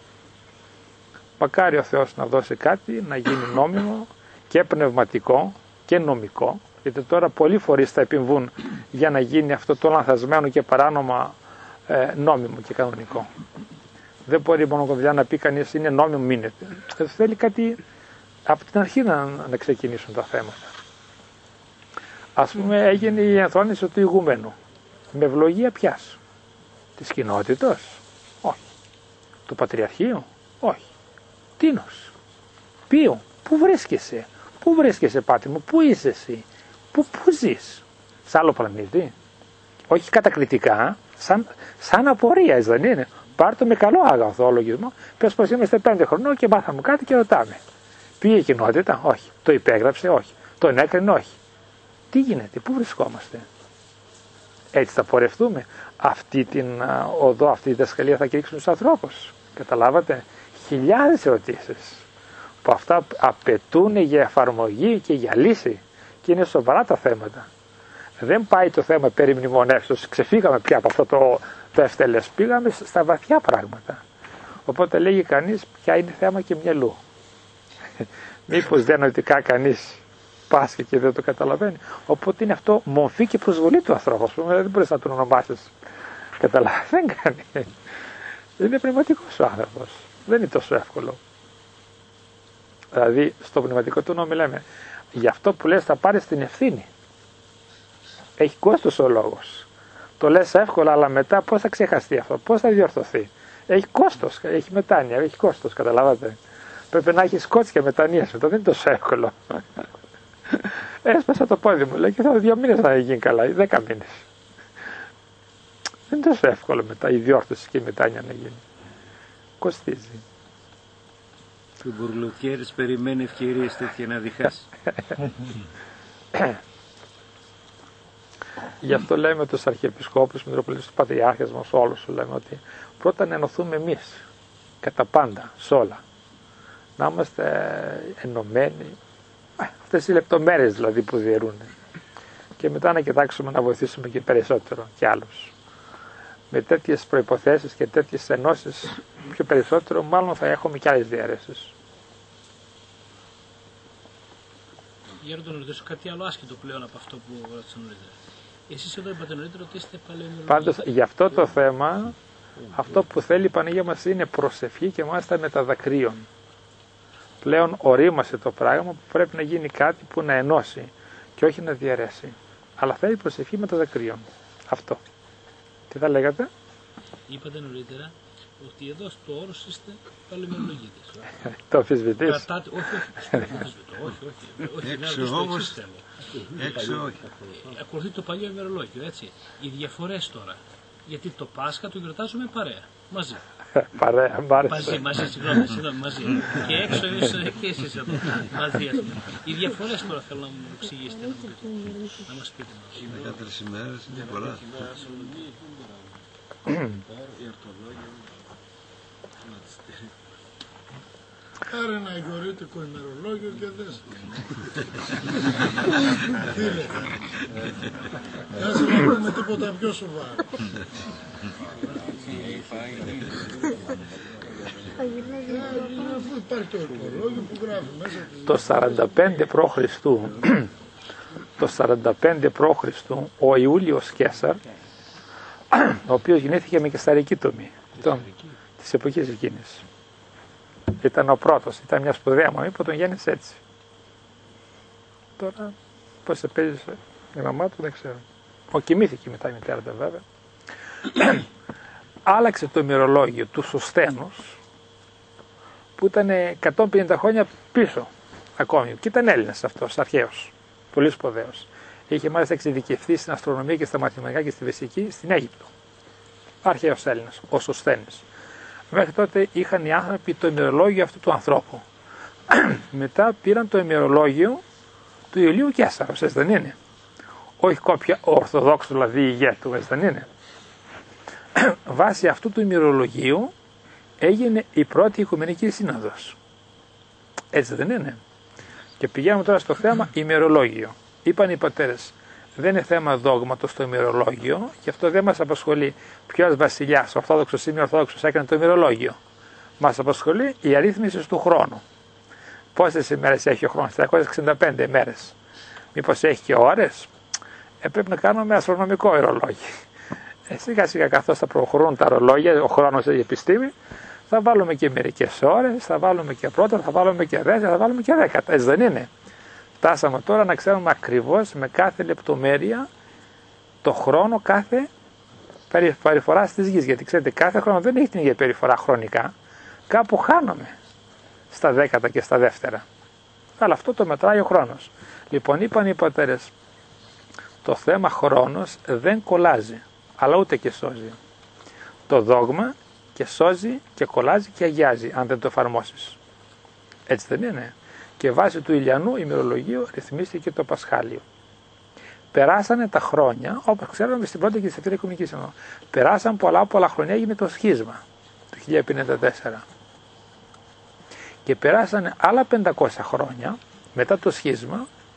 Μακάρι ο Θεός να δώσει κάτι, να γίνει νόμιμο και πνευματικό και νομικό, γιατί τώρα πολλοί φορείς θα επιμβούν για να γίνει αυτό το λανθασμένο και παράνομα νόμιμο και κανονικό. Δεν μπορεί μόνο να πει κανείς είναι νόμιμο, μείνεται. Θέλει κάτι από την αρχή να ξεκινήσουν τα θέματα. Ας πούμε έγινε η ενθρόνηση του ηγουμένου. Με ευλογία ποιας? Της κοινότητας? Όχι. Του Πατριαρχείου? Όχι. Τίνος? Ποιο? Πού βρίσκεσαι? Πού βρίσκεσαι πάτη μου? Πού είσαι εσύ? Πού ζεις? Σ' άλλο πλανήτη? Όχι κατακριτικά, σαν απορία, δεν είναι? Πάρ' το με καλό αγαθό λογισμό. Πες πως είμαστε 5 χρονών και μάθαμε κάτι και ρωτάμε. Πήγε η κοινότητα? Όχι. Το υπέγραψε? Όχι. Τον έκρινε? Όχι. Τι γίνεται? Πού βρισκόμαστε? Έτσι θα πορευτούμε? Αυτή την οδό, αυτή τη διδασκαλία θα κηρύξουμε στους ανθρώπους? Καταλάβατε? Χιλιάδες ερωτήσεις που αυτά απαιτούν για εφαρμογή και για λύση. Και Και είναι σοβαρά τα θέματα. Δεν πάει το θέμα περί μνημονεύσεως, ξεφύγαμε πια από αυτό το ευτελές, πήγαμε στα βαθιά πράγματα. Οπότε λέγει κανείς πια είναι θέμα και μυαλού. Μήπως διανοητικά κανείς πάσχει και δεν το καταλαβαίνει. Οπότε είναι αυτό μορφή και προσβολή του ανθρώπου. Δεν μπορείς να τον ονομάσεις. Καταλαβαίνει, δεν κάνει. Είναι πνευματικός ο άνθρωπος. Δεν είναι τόσο εύκολο. Δηλαδή στο πνευματικό του νόμο λέμε για αυτό που λες θα πάρεις την ευθύνη. Έχει κόστος ο λόγος. Το λες εύκολα, αλλά μετά πώς θα ξεχαστεί αυτό, πώς θα διορθωθεί. Έχει κόστος, έχει μετάνοια, έχει κόστος, καταλάβατε. Πρέπει να έχεις κότσια μετανοίας, αυτό δεν είναι τόσο εύκολο. Έσπασα το πόδι μου, λέει, και θα 2 μήνες να γίνει καλά, ή 10 μήνες. Δεν είναι τόσο εύκολο μετά η διόρθωση και η μετάνοια να γίνει. Κοστίζει. Το Μπουρλοκέρης περιμένει ευκαιρίες τέτοια να διχάσει. Γι' αυτό λέμε τους αρχιεπισκόπους, μητροπολίτες, τους πατριάρχες μας, όλους λέμε ότι πρώτα να ενωθούμε εμείς, κατά πάντα, σε όλα. Να είμαστε ενωμένοι, αυτές οι λεπτομέρειες δηλαδή που διαιρούν. Και μετά να κοιτάξουμε να βοηθήσουμε και περισσότερο και άλλους. Με τέτοιες προϋποθέσεις και τέτοιες ενώσεις πιο περισσότερο μάλλον θα έχουμε και άλλες διαιρέσεις. Για να τον ρωτήσω κάτι άλλο άσχετο πλέον από αυτό που ρώτησα νωρίτερα. Εσείς εδώ είπατε νωρίτερα ότι είστε παλαιομυρολογοί. Πάντως για αυτό το θέμα, αυτό που θέλει η Παναγία μας είναι προσευχή και μάλιστα με τα δακρύων. Πλέον ορίμασε το πράγμα που πρέπει να γίνει κάτι που να ενώσει και όχι να διαιρέσει. Αλλά θέλει προσευχή με τα δακρύων. Αυτό. Τι θα λέγατε? Είπατε νωρίτερα ότι εδώ στο όρος είστε παλαιομυρολογίτες. Το αμφισβητείς? Όχι. Έξω όμως. Έξω όχι. Ακολουθεί το παλιό ημερολόγιο, έτσι. Οι διαφορές τώρα. Γιατί το Πάσχα το γιορτάζουμε παρέα. Μαζί. Παρέα, μ' άρεσε. Συγγνώμη, μαζί. Και έξω εμείς και εσείς εδώ. Μαζί, ας πούμε. Οι διαφορές τώρα θέλω να μου εξηγήσετε, να μας πείτε. Είναι 4 ημέρες, είναι πολλά. Πάρε ένα ηγορήτικο ημερολόγιο και δες. Φίλε, δεν σε να πούμε τίποτα πιο σοβαρό. Αφού υπάρχει το ημερολόγιο που γράφει μέσα. Το 45 π.Χ. Το 45 π.Χ. ο Ιούλιος Καίσαρ, ο οποίος γεννήθηκε με καισαρική τομή της εποχής εκείνης. Ήταν ο πρώτος, ήταν μια σπουδαία μαμή που τον γέννησε έτσι. Τώρα πώς επέζησε η μαμά του δεν ξέρω. Κοιμήθηκε μετά η μητέρα του βέβαια. Άλλαξε το ημερολόγιο του Σωστένους που ήταν 150 χρόνια πίσω ακόμη. Και ήταν Έλληνας αυτός, αρχαίος, πολύ σπουδαίος. Είχε μάλιστα εξειδικευθεί στην αστρονομία και στα μαθηματικά και στη φυσική στην Αίγυπτο. Αρχαίος Έλληνας, ο Σωστένης. Μέχρι τότε είχαν οι άνθρωποι το ημερολόγιο αυτού του ανθρώπου. Μετά πήραν το ημερολόγιο του Ιουλίου Καίσαρου, έτσι δεν είναι? Όχι κόπια ορθοδόξου δηλαδή ηγέτου, έτσι δεν είναι? Βάσει αυτού του ημερολογίου έγινε η πρώτη Οικουμενική Σύνοδος. Έτσι δεν είναι? Και πηγαίνουμε τώρα στο θέμα ημερολόγιο. Είπαν οι πατέρες, δεν είναι θέμα δόγματος το ημερολόγιο, γι' αυτό δεν μας απασχολεί ποιος βασιλιάς, ορθόδοξος ή μη ορθόδοξος, έκανε το ημερολόγιο. Μας απασχολεί η αρρύθμιση του χρόνου. Πόσες ημέρες έχει ο χρόνος? 365 ημέρες. Μήπως έχει και ώρες? Πρέπει να κάνουμε αστρονομικό ορολόγιο. Σιγά σιγά καθώς θα προχωρούν τα ρολόγια, ο χρόνος η επιστήμη, θα βάλουμε και μερικές ώρες, θα βάλουμε και πρώτα, θα βάλουμε και 10, θα βάλουμε και 10. Έτσι δεν είναι? Φτάσαμε τώρα να ξέρουμε ακριβώς με κάθε λεπτομέρεια το χρόνο κάθε περιφοράς της γης. Γιατί ξέρετε, κάθε χρόνο δεν έχει την ίδια περιφορά χρονικά. Κάπου χάνομαι στα 10 και στα δεύτερα. Αλλά αυτό το μετράει ο χρόνος. Λοιπόν, είπαν οι πατέρες, το θέμα χρόνος δεν κολλάζει, αλλά ούτε και σώζει. Το δόγμα και σώζει και κολλάζει και αγιάζει, αν δεν το εφαρμόσεις. Έτσι δεν είναι? Και βάσει του Ηλιανού ημερολογίου ρυθμίστηκε το Πασχάλιο. Περάσανε τα χρόνια, όπως ξέρουμε στην πρώτη και στη δεύτερη Οικουμενική Σύνοδο. Περάσαν πολλά χρόνια, έγινε το σχίσμα του 1054. Και περάσανε άλλα 500 χρόνια μετά το σχίσμα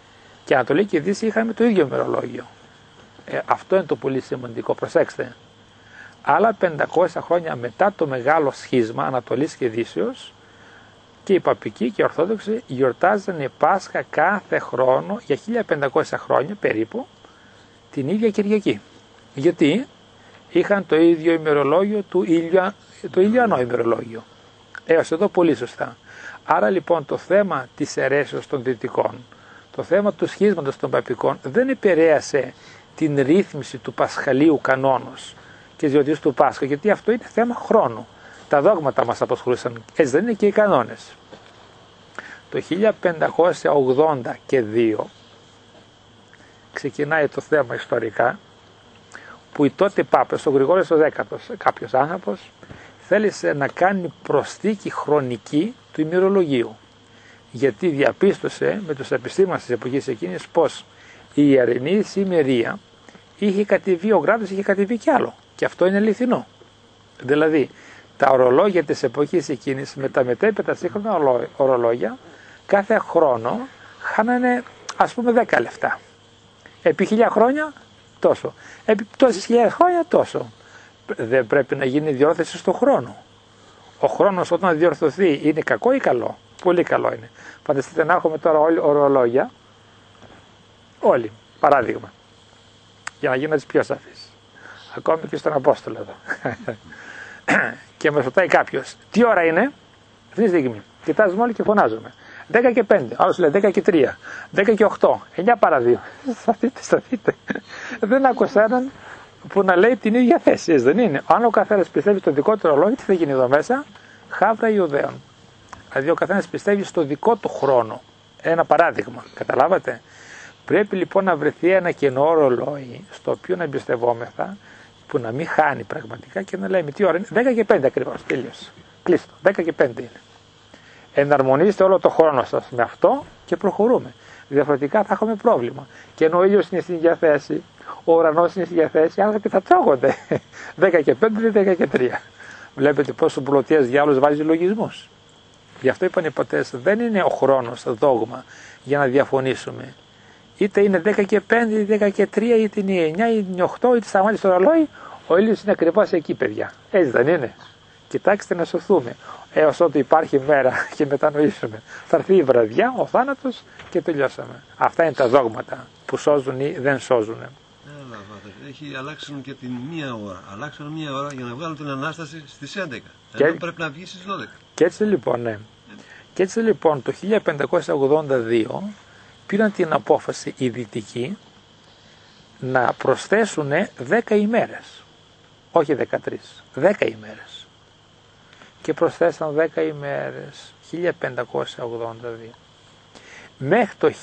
Και Ανατολή και Δύση είχαμε το ίδιο ημερολόγιο. Αυτό είναι το πολύ σημαντικό, προσέξτε. Άλλα 500 χρόνια μετά το μεγάλο σχίσμα Ανατολής και Δύσεως, και οι παπικοί και οι Ορθόδοξοι γιορτάζανε Πάσχα κάθε χρόνο για 1500 χρόνια περίπου την ίδια Κυριακή. Γιατί είχαν το ίδιο ημερολόγιο το ηλιανό ημερολόγιο. Έως εδώ πολύ σωστά. Άρα λοιπόν το θέμα της αιρέσεως των Δυτικών, το θέμα του σχίσματος των παπικών δεν επηρέασε την ρύθμιση του πασχαλίου κανόνος και της γιορτής του Πάσχα, γιατί αυτό είναι θέμα χρόνου. Τα δόγματα μας απασχολούσαν, έτσι δεν είναι, και οι κανόνες. Το 1582 ξεκινάει το θέμα ιστορικά, που οι τότε πάπες, ο Γρηγόριος ο 10ος, κάποιος άνθρωπος, θέλησε να κάνει προσθήκη χρονική του ημερολογίου. Γιατί διαπίστωσε με τους επιστήμονες της εποχής εκείνης πως η ιερινή ημερία είχε κατεβεί, ο Γράτος είχε κατεβεί κι άλλο. Και αυτό είναι αληθινό. Δηλαδή, τα ορολόγια της εποχής εκείνης με τα μετέπειτα σύγχρονα ορολόγια κάθε χρόνο χάνανε ας πούμε 10 λεπτά. Επί 1000 χρόνια τόσο. Επί τόσες χιλιάδες χρόνια τόσο. Δεν πρέπει να γίνει διόρθωση στον χρόνο. Ο χρόνος όταν διορθωθεί είναι κακό ή καλό? Πολύ καλό είναι. Φανταστείτε να έχουμε τώρα όλοι ορολόγια, όλοι, παράδειγμα, για να γίνω πιο σαφής. Ακόμη και στον Απόστολο εδώ. Και με ρωτάει κάποιος, τι ώρα είναι αυτή τη στιγμή? Κοιτάζουμε όλοι και φωνάζουμε. 10 και 5, άλλος λέει 10 και 3, 10 και 8, 9 παρά 2. Σταθείτε. Δεν άκουσα έναν που να λέει την ίδια θέση, δεν είναι? Αν ο καθένας πιστεύει στο δικό του ορολόγιο, τι θα γίνει εδώ μέσα? Χάβρα Ιουδαίων. Δηλαδή ο καθένας πιστεύει στο δικό του χρόνο. Ένα παράδειγμα, καταλάβατε? Πρέπει λοιπόν να βρεθεί ένα κενό ορολόι στο οποίο να εμπιστευόμεθα, που να μην χάνει πραγματικά και να λέμε τι ώρα είναι? 10 και 5 ακριβώς, τελείωσε. Κλείστο, 10 και 5 είναι. Εναρμονίστε όλο το χρόνο σας με αυτό και προχωρούμε. Διαφορετικά θα έχουμε πρόβλημα. Και ενώ ο ήλιος είναι στην ίδια θέση, ο ουρανός είναι στην ίδια θέση, οι άνθρωποι θα τρώγονται. 10 και 5 ή 10 και 3. Βλέπετε πόσο πλωτίας διάολος βάζει λογισμούς. Γι' αυτό είπαν οι πατέρες, δεν είναι ο χρόνος δόγμα για να διαφωνήσουμε. Είτε είναι 10 και 5, είτε 10 και 3, είτε είναι 9, είτε είναι 8, είτε σταμάτησε το ρολόι, ο ήλιος είναι ακριβώς εκεί, παιδιά. Έτσι δεν είναι? Κοιτάξτε να σωθούμε. Έως ότου υπάρχει μέρα και μετανοήσουμε. Θα έρθει η βραδιά, ο θάνατος και τελειώσαμε. Αυτά είναι τα δόγματα που σώζουν ή δεν σώζουν. Έχει αλλάξουν και την μία ώρα. Αλλάξουν μία ώρα για να βγάλουν την Ανάσταση στις 11. Και... ενώ πρέπει να βγει στις 12. Και έτσι λοιπόν, ναι. Και έτσι λοιπόν το 1582 πήραν την απόφαση οι Δυτικοί να προσθέσουν 10 ημέρες. Όχι 13, 10 ημέρες. Και προσθέσαν 10 ημέρες, 1582. Μέχρι το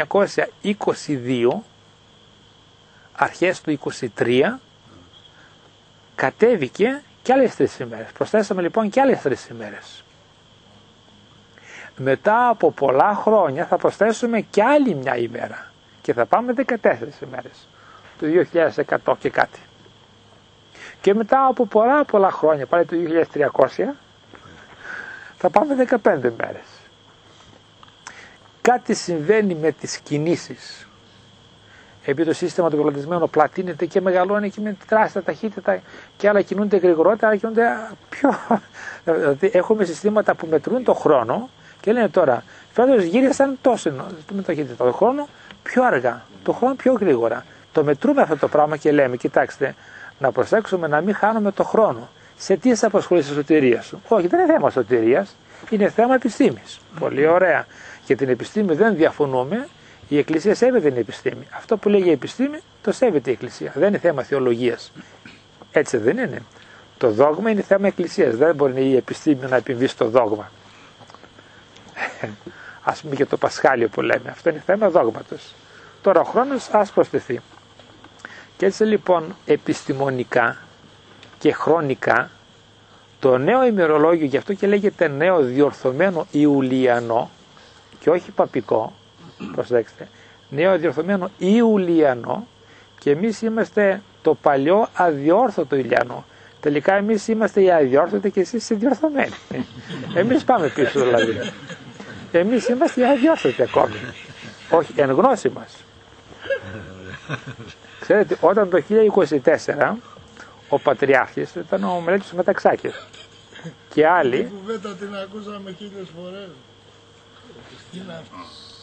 1922, αρχές του 23, κατέβηκε και άλλες 3 ημέρες. Προσθέσαμε λοιπόν και άλλες 3 ημέρες. Μετά από πολλά χρόνια θα προσθέσουμε και άλλη μια ημέρα. Και θα πάμε 14 ημέρες. Το 2100 και κάτι. Και μετά από πολλά χρόνια, πάλι το 2300, θα πάμε 15 μέρες. Κάτι συμβαίνει με τις κινήσεις. Επειδή το σύστημα του πελατισμένου πλατείνεται και μεγαλώνει και με τεράστια ταχύτητα και άλλα κινούνται γρηγορότερα, άλλα κινούνται πιο... Δηλαδή έχουμε συστήματα που μετρούν το χρόνο και λένε τώρα, φέτος γύρισαν τόσο με ταχύτητα, το χρόνο πιο αργά, το χρόνο πιο γρήγορα. Το μετρούμε αυτό το πράγμα και λέμε, κοιτάξτε, να προσέξουμε να μην χάνουμε το χρόνο. Σε τι σε απασχολεί στη σωτηρία σου? Όχι, δεν είναι θέμα σωτηρίας, είναι θέμα επιστήμης. Πολύ ωραία. Για την επιστήμη δεν διαφωνούμε, η Εκκλησία σέβεται την επιστήμη. Αυτό που λέγει η επιστήμη το σέβεται η Εκκλησία. Δεν είναι θέμα θεολογίας. Έτσι δεν είναι? Το δόγμα είναι θέμα Εκκλησίας. Δεν μπορεί η επιστήμη να επιβεί στο δόγμα. Ας πούμε και το Πασχάλιο που λέμε. Αυτό είναι θέμα δόγματος. Τώρα ο χρόνος ας προσθεθεί. Και έτσι λοιπόν επιστημονικά και χρονικά το νέο ημερολόγιο, γι' αυτό και λέγεται νέο διορθωμένο Ιουλιανό και όχι παπικό, προσέξτε, νέο διορθωμένο Ιουλιανό, και εμείς είμαστε το παλιό αδιόρθωτο Ηλιανό. Τελικά εμείς είμαστε οι αδιόρθωτοι και εσείς οι διορθωμένοι. Εμείς πάμε πίσω δηλαδή. Εμείς είμαστε οι αδιόρθωτοι ακόμη. Όχι, εν γνώση μας. Ξέρετε, όταν το 1024 ο Πατριάρχης ήταν ο Μελέτης Μεταξάκης και άλλοι. Την κουβέντα την ακούσαμε 1000 φορές. Τι είναι αυτό?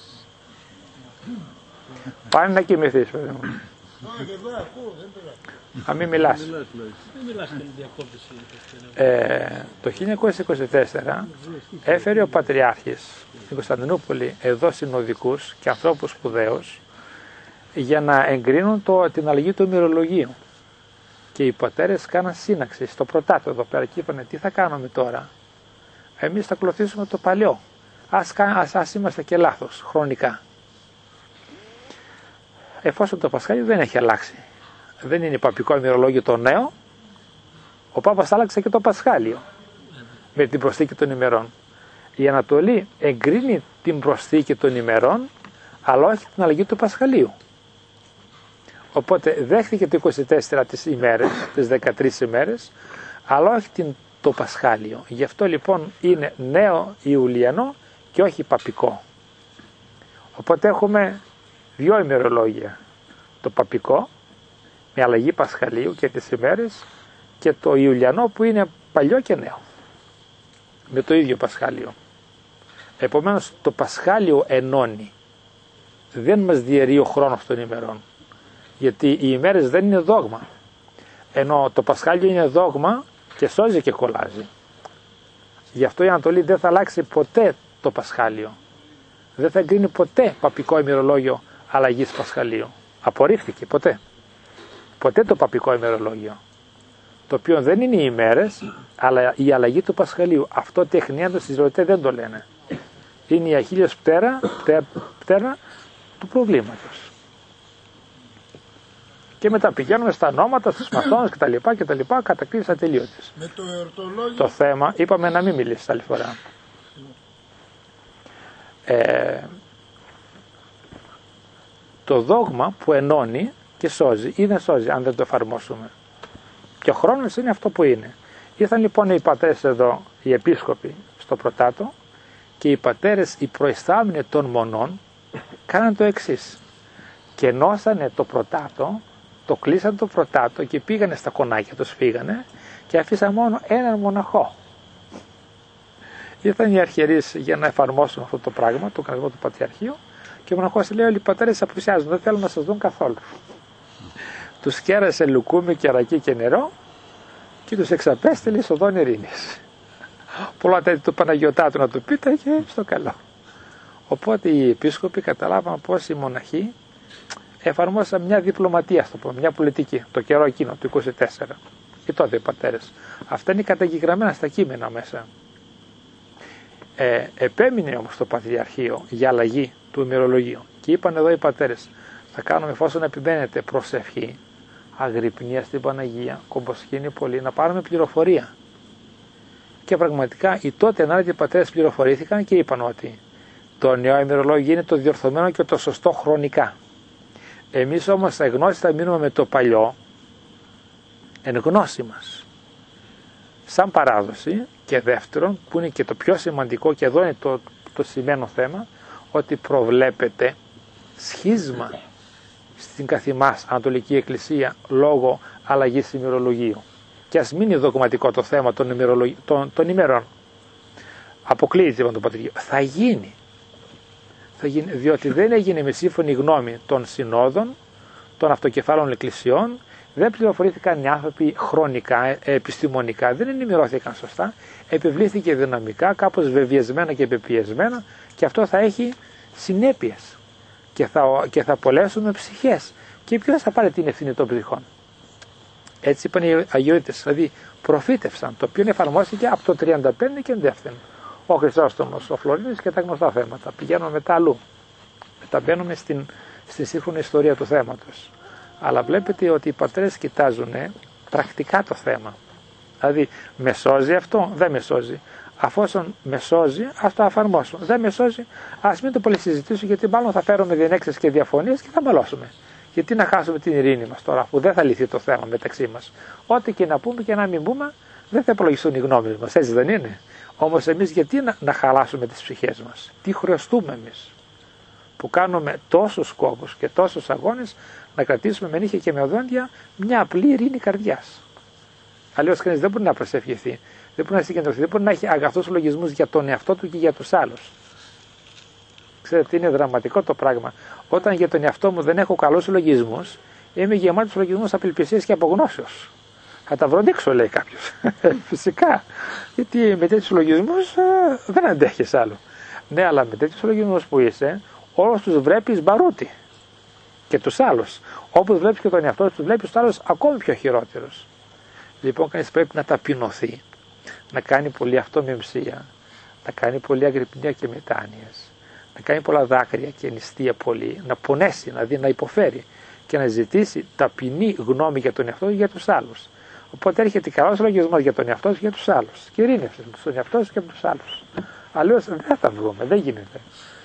Πάνε να κοιμηθείς, παιδί μου. Όχι, εδώ ακούω, δεν πειράζει. Να μην μιλάς. Δεν μιλάς και διακόπτηση. Το 1924 έφερε ο Πατριάρχης στην Κωνσταντινούπολη εδώ συνοδικούς και ανθρώπους σπουδαίους για να εγκρίνουν την αλλαγή του ημερολογίου. Και οι πατέρες κάναν σύναξη στο πρωτάτο εδώ πέρα και είπανε τι θα κάνουμε τώρα. Εμείς θα ακολουθήσουμε το παλιό. Ας είμαστε και λάθος χρονικά. Εφόσον το Πασχάλιο δεν έχει αλλάξει. Δεν είναι παπικό ημερολόγιο το νέο. Ο Πάπας άλλαξε και το Πασχάλιο με την προσθήκη των ημερών. Η Ανατολή εγκρίνει την προσθήκη των ημερών αλλά όχι την αλλαγή του Πασχαλίου. Οπότε δέχθηκε το 24 τις ημέρες, τις 13 ημέρες, αλλά όχι το Πασχάλιο. Γι' αυτό λοιπόν είναι νέο Ιουλιανό και όχι παπικό. Οπότε έχουμε δύο ημερολόγια. Το παπικό με αλλαγή Πασχαλίου και τις ημέρες και το Ιουλιανό που είναι παλιό και νέο. Με το ίδιο Πασχάλιο. Επομένως το Πασχάλιο ενώνει. Δεν μας διαιρεί ο χρόνος των ημερών. Γιατί οι ημέρες δεν είναι δόγμα. Ενώ το Πασχάλιο είναι δόγμα και σώζει και κολλάζει. Γι' αυτό η Ανατολή δεν θα αλλάξει ποτέ το Πασχάλιο. Δεν θα εγκρίνει ποτέ παπικό ημερολόγιο αλλαγής Πασχαλίου. Απορρίφθηκε ποτέ. Ποτέ το παπικό ημερολόγιο. Το οποίο δεν είναι οι ημέρες, αλλά η αλλαγή του Πασχαλίου. Αυτό τεχνίαντος στις ρωτέ δεν το λένε. Είναι η αχίλιος πτέρα του προβλήματος. Και μετά πηγαίνουμε στα νόματα, στους μαθώνες κτλ. Κατακλείδης ατελείωτης. Με το εορτολόγιο. Το θέμα, είπαμε να μην μιλήσεις άλλη φορά. Το δόγμα που ενώνει και σώζει ή δεν σώζει αν δεν το εφαρμόσουμε. Και ο χρόνος είναι αυτό που είναι. Ήρθαν λοιπόν οι πατέρες εδώ, οι επίσκοποι στο Πρωτάτο και οι πατέρες, οι προϊστάμενοι των μονών, κάναν το εξής. Και ενώσανε το Πρωτάτο, το κλείσαν το Πρωτάτο και πήγανε στα κονάκια τους, φύγανε και αφήσαν μόνο έναν μοναχό. Ήρθαν οι αρχιερείς για να εφαρμόσουν αυτό το πράγμα, το κανονισμό του Πατριαρχείου, και ο μοναχός λέει: όλοι οι πατέρες απουσιάζουν, δεν θέλουν να σας δουν καθόλου. Τους κέρασε λουκούμι, κερακί και νερό και τους εξαπέστειλε εις οδόν ειρήνης. Πολλά τέτοια του Παναγιωτάτου να του πείτε και στο καλό. Οπότε οι επίσκοποι καταλάβαν πως οι μοναχοί εφαρμόσαν μια διπλωματία, στο πούμε, μια πολιτική, το καιρό εκείνο, του 24. Και τότε οι πατέρες. Αυτά είναι καταγεγραμμένα στα κείμενα μέσα. Επέμεινε όμως το Πατριαρχείο για αλλαγή του ημερολογίου. Και είπαν εδώ οι πατέρες, θα κάνουμε εφόσον επιμένετε προσευχή, αγρυπνία στην Παναγία, κομποσκήνη πολύ, να πάρουμε πληροφορία. Και πραγματικά οι τότε ενάρετοι πατέρες πληροφορήθηκαν και είπαν ότι το νέο ημερολόγιο είναι το διορθωμένο και το σωστό χρονικά. Εμείς όμως στα γνώση θα μείνουμε με το παλιό, εν γνώση μας. Σαν παράδοση και δεύτερον, που είναι και το πιο σημαντικό και εδώ είναι το σημαίνω θέμα, ότι προβλέπεται σχίσμα στην καθημάς Ανατολική Εκκλησία λόγω αλλαγής ημερολογίου. Και ας μην είναι δογματικό το θέμα των ημερών. Αποκλείεται από το Πατριαρχείο. Θα γίνει, διότι δεν έγινε με σύμφωνη γνώμη των συνόδων, των αυτοκεφάλων εκκλησιών, δεν πληροφορήθηκαν οι άνθρωποι χρονικά, επιστημονικά, δεν ενημερώθηκαν σωστά, επιβλήθηκε δυναμικά, κάπως βεβαιασμένα και πεπιεσμένα, και αυτό θα έχει συνέπειες και θα απολέσουμε ψυχές. Και ποιος θα πάρει την ευθύνη των ψυχών? Έτσι είπαν οι Αγιορείτες, δηλαδή προφήτευσαν, το οποίο εφαρμόστηκε από το 35 και εντεύθεν. Ο Χρυσόστομος, ο Φλωρίνης και τα γνωστά θέματα. Πηγαίνουμε μετά αλλού. Μεταμπαίνουμε στη σύγχρονη ιστορία του θέματος. Αλλά βλέπετε ότι οι πατέρες κοιτάζουν πρακτικά το θέμα. Δηλαδή, με σώζει αυτό, δεν με σώζει. Αφόσον με σώζει, ας το εφαρμόσω. Δεν με σώζει, ας μην το πολύ συζητήσω, γιατί μάλλον θα φέρουμε διενέξεις και διαφωνίες και θα μαλώσουμε. Γιατί να χάσουμε την ειρήνη μας τώρα, αφού δεν θα λυθεί το θέμα μεταξύ μας. Ό,τι και να πούμε και να μην πούμε, δεν θα υπολογιστούν οι γνώμες μας, έτσι δεν είναι? Όμως εμείς γιατί να χαλάσουμε τις ψυχές μας? Τι χρεωστούμε εμείς? που κάνουμε τόσους κόπους και τόσους αγώνες να κρατήσουμε με νύχια και με οδόντια μια απλή ειρήνη καρδιάς. Αλλιώς κανείς δεν μπορεί να προσευχηθεί, δεν μπορεί να συγκεντρωθεί, δεν μπορεί να έχει αγαθούς λογισμούς για τον εαυτό του και για τους άλλους. Ξέρετε, είναι δραματικό το πράγμα. Όταν για τον εαυτό μου δεν έχω καλούς λογισμούς, είμαι γεμάτος λογισμούς απελπισίας και απογνώσεως. Θα τα βροντίξω, λέει κάποιος. Φυσικά. Γιατί με τέτοιους λογισμούς δεν αντέχεις άλλο. Ναι, αλλά με τέτοιους λογισμούς που είσαι, όλους τους βλέπεις μπαρούτι. Και τους άλλους. Όπως βλέπεις και τον εαυτό τους, βλέπεις τους άλλους ακόμη πιο χειρότερους. Λοιπόν, κανείς πρέπει να ταπεινωθεί, να κάνει πολλή αυτομεμψία, να κάνει πολλή αγρυπνία και μετάνοιες, να κάνει πολλά δάκρυα και νηστεία πολύ, να πονέσει, να υποφέρει και να ζητήσει ταπεινή γνώμη για τον εαυτό και για τους άλλους. Οπότε έρχεται καλός λογισμός για τον εαυτό και για τους άλλους. Και ειρήνευσε στον εαυτό σου και με τους άλλους. Αλλιώς δεν θα βγούμε, δεν γίνεται.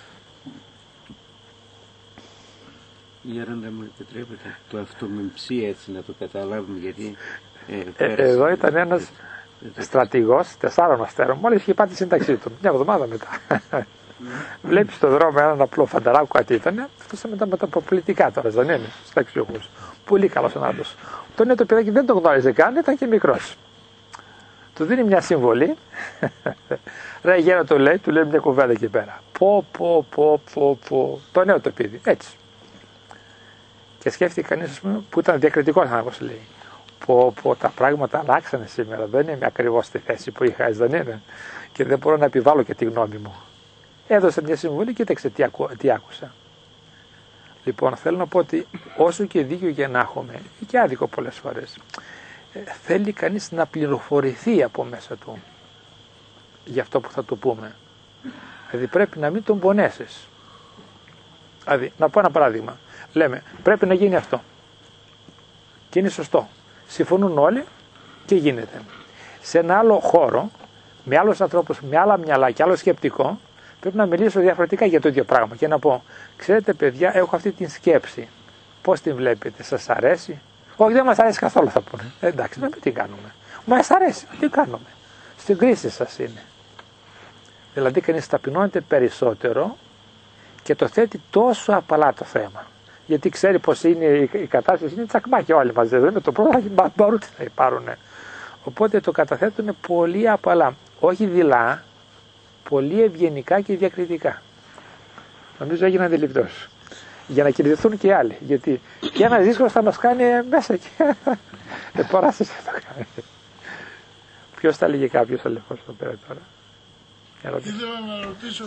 Γέροντα μου επιτρέπετε το αυτομεμψία έτσι να το καταλάβουμε, γιατί εδώ ήταν ένας στρατηγός 4 αστέρων, μόλις είχε πάει τη σύνταξή του, μια εβδομάδα μετά. Βλέπει στον δρόμο έναν απλό φανταράκο, κάτι ήταν, αυτό με τα πολιτικά τώρα, δεν είναι, συνταξιούχους. Πολύ καλός άνθρωπος. Τον είναι το παιδάκι, δεν τον γνώριζε καν, ήταν και μικρός. Του δίνει μια συμβολή. Ρε γέρο, το λέει, του λέει μια κουβέντα εκεί πέρα. Πω. Το νέο το παιδί, έτσι. Και σκέφτηκε κανείς, που ήταν διακριτικός άνθρωπος, λέει. Πω, τα πράγματα αλλάξανε σήμερα. Δεν είμαι ακριβώς στη θέση που είχα, δεν είναι. Και δεν μπορώ να επιβάλλω και τη γνώμη μου. Έδωσε μια συμβολή, κοίταξε τι άκουσα. Λοιπόν, θέλω να πω ότι όσο και δίκιο και να έχουμε, ή και άδικο πολλές φορές, θέλει κανείς να πληροφορηθεί από μέσα του για αυτό που θα του πούμε. Δηλαδή πρέπει να μην τον πονέσεις. Δηλαδή, να πω ένα παράδειγμα. Λέμε, πρέπει να γίνει αυτό. Και είναι σωστό. Συμφωνούν όλοι και γίνεται. Σε ένα άλλο χώρο, με άλλους ανθρώπους, με άλλα μυαλά και άλλο σκεπτικό, πρέπει να μιλήσω διαφορετικά για το ίδιο πράγμα και να πω, ξέρετε παιδιά, έχω αυτή την σκέψη. Πώς την βλέπετε, σας αρέσει? Όχι, δεν μας αρέσει καθόλου, θα πούνε. Εντάξει, να μην την κάνουμε. Μας αρέσει, τι κάνουμε. Στην κρίση σας είναι. Δηλαδή κανείς ταπεινώνεται περισσότερο και το θέτει τόσο απαλά το θέμα. Γιατί ξέρει πως είναι η κατάσταση, είναι τσακμάκια όλοι μαζί. Δεν είναι το πρώτο, μπαρούτι θα πάρουν. Οπότε το καταθέτουν πολύ απαλά. Όχι δειλά, πολύ ευγενικά και διακριτικά. Νομίζω έγινε αντιληπτός. Για να κερδιθούν και οι άλλοι. Γιατί και ένας δύσκολος θα μας κάνει μέσα και παράσταση θα το κάνει. Ποιος θα λέγει κάποιος αλεφός εδώ πέρα τώρα? Ήθελα να ρωτήσω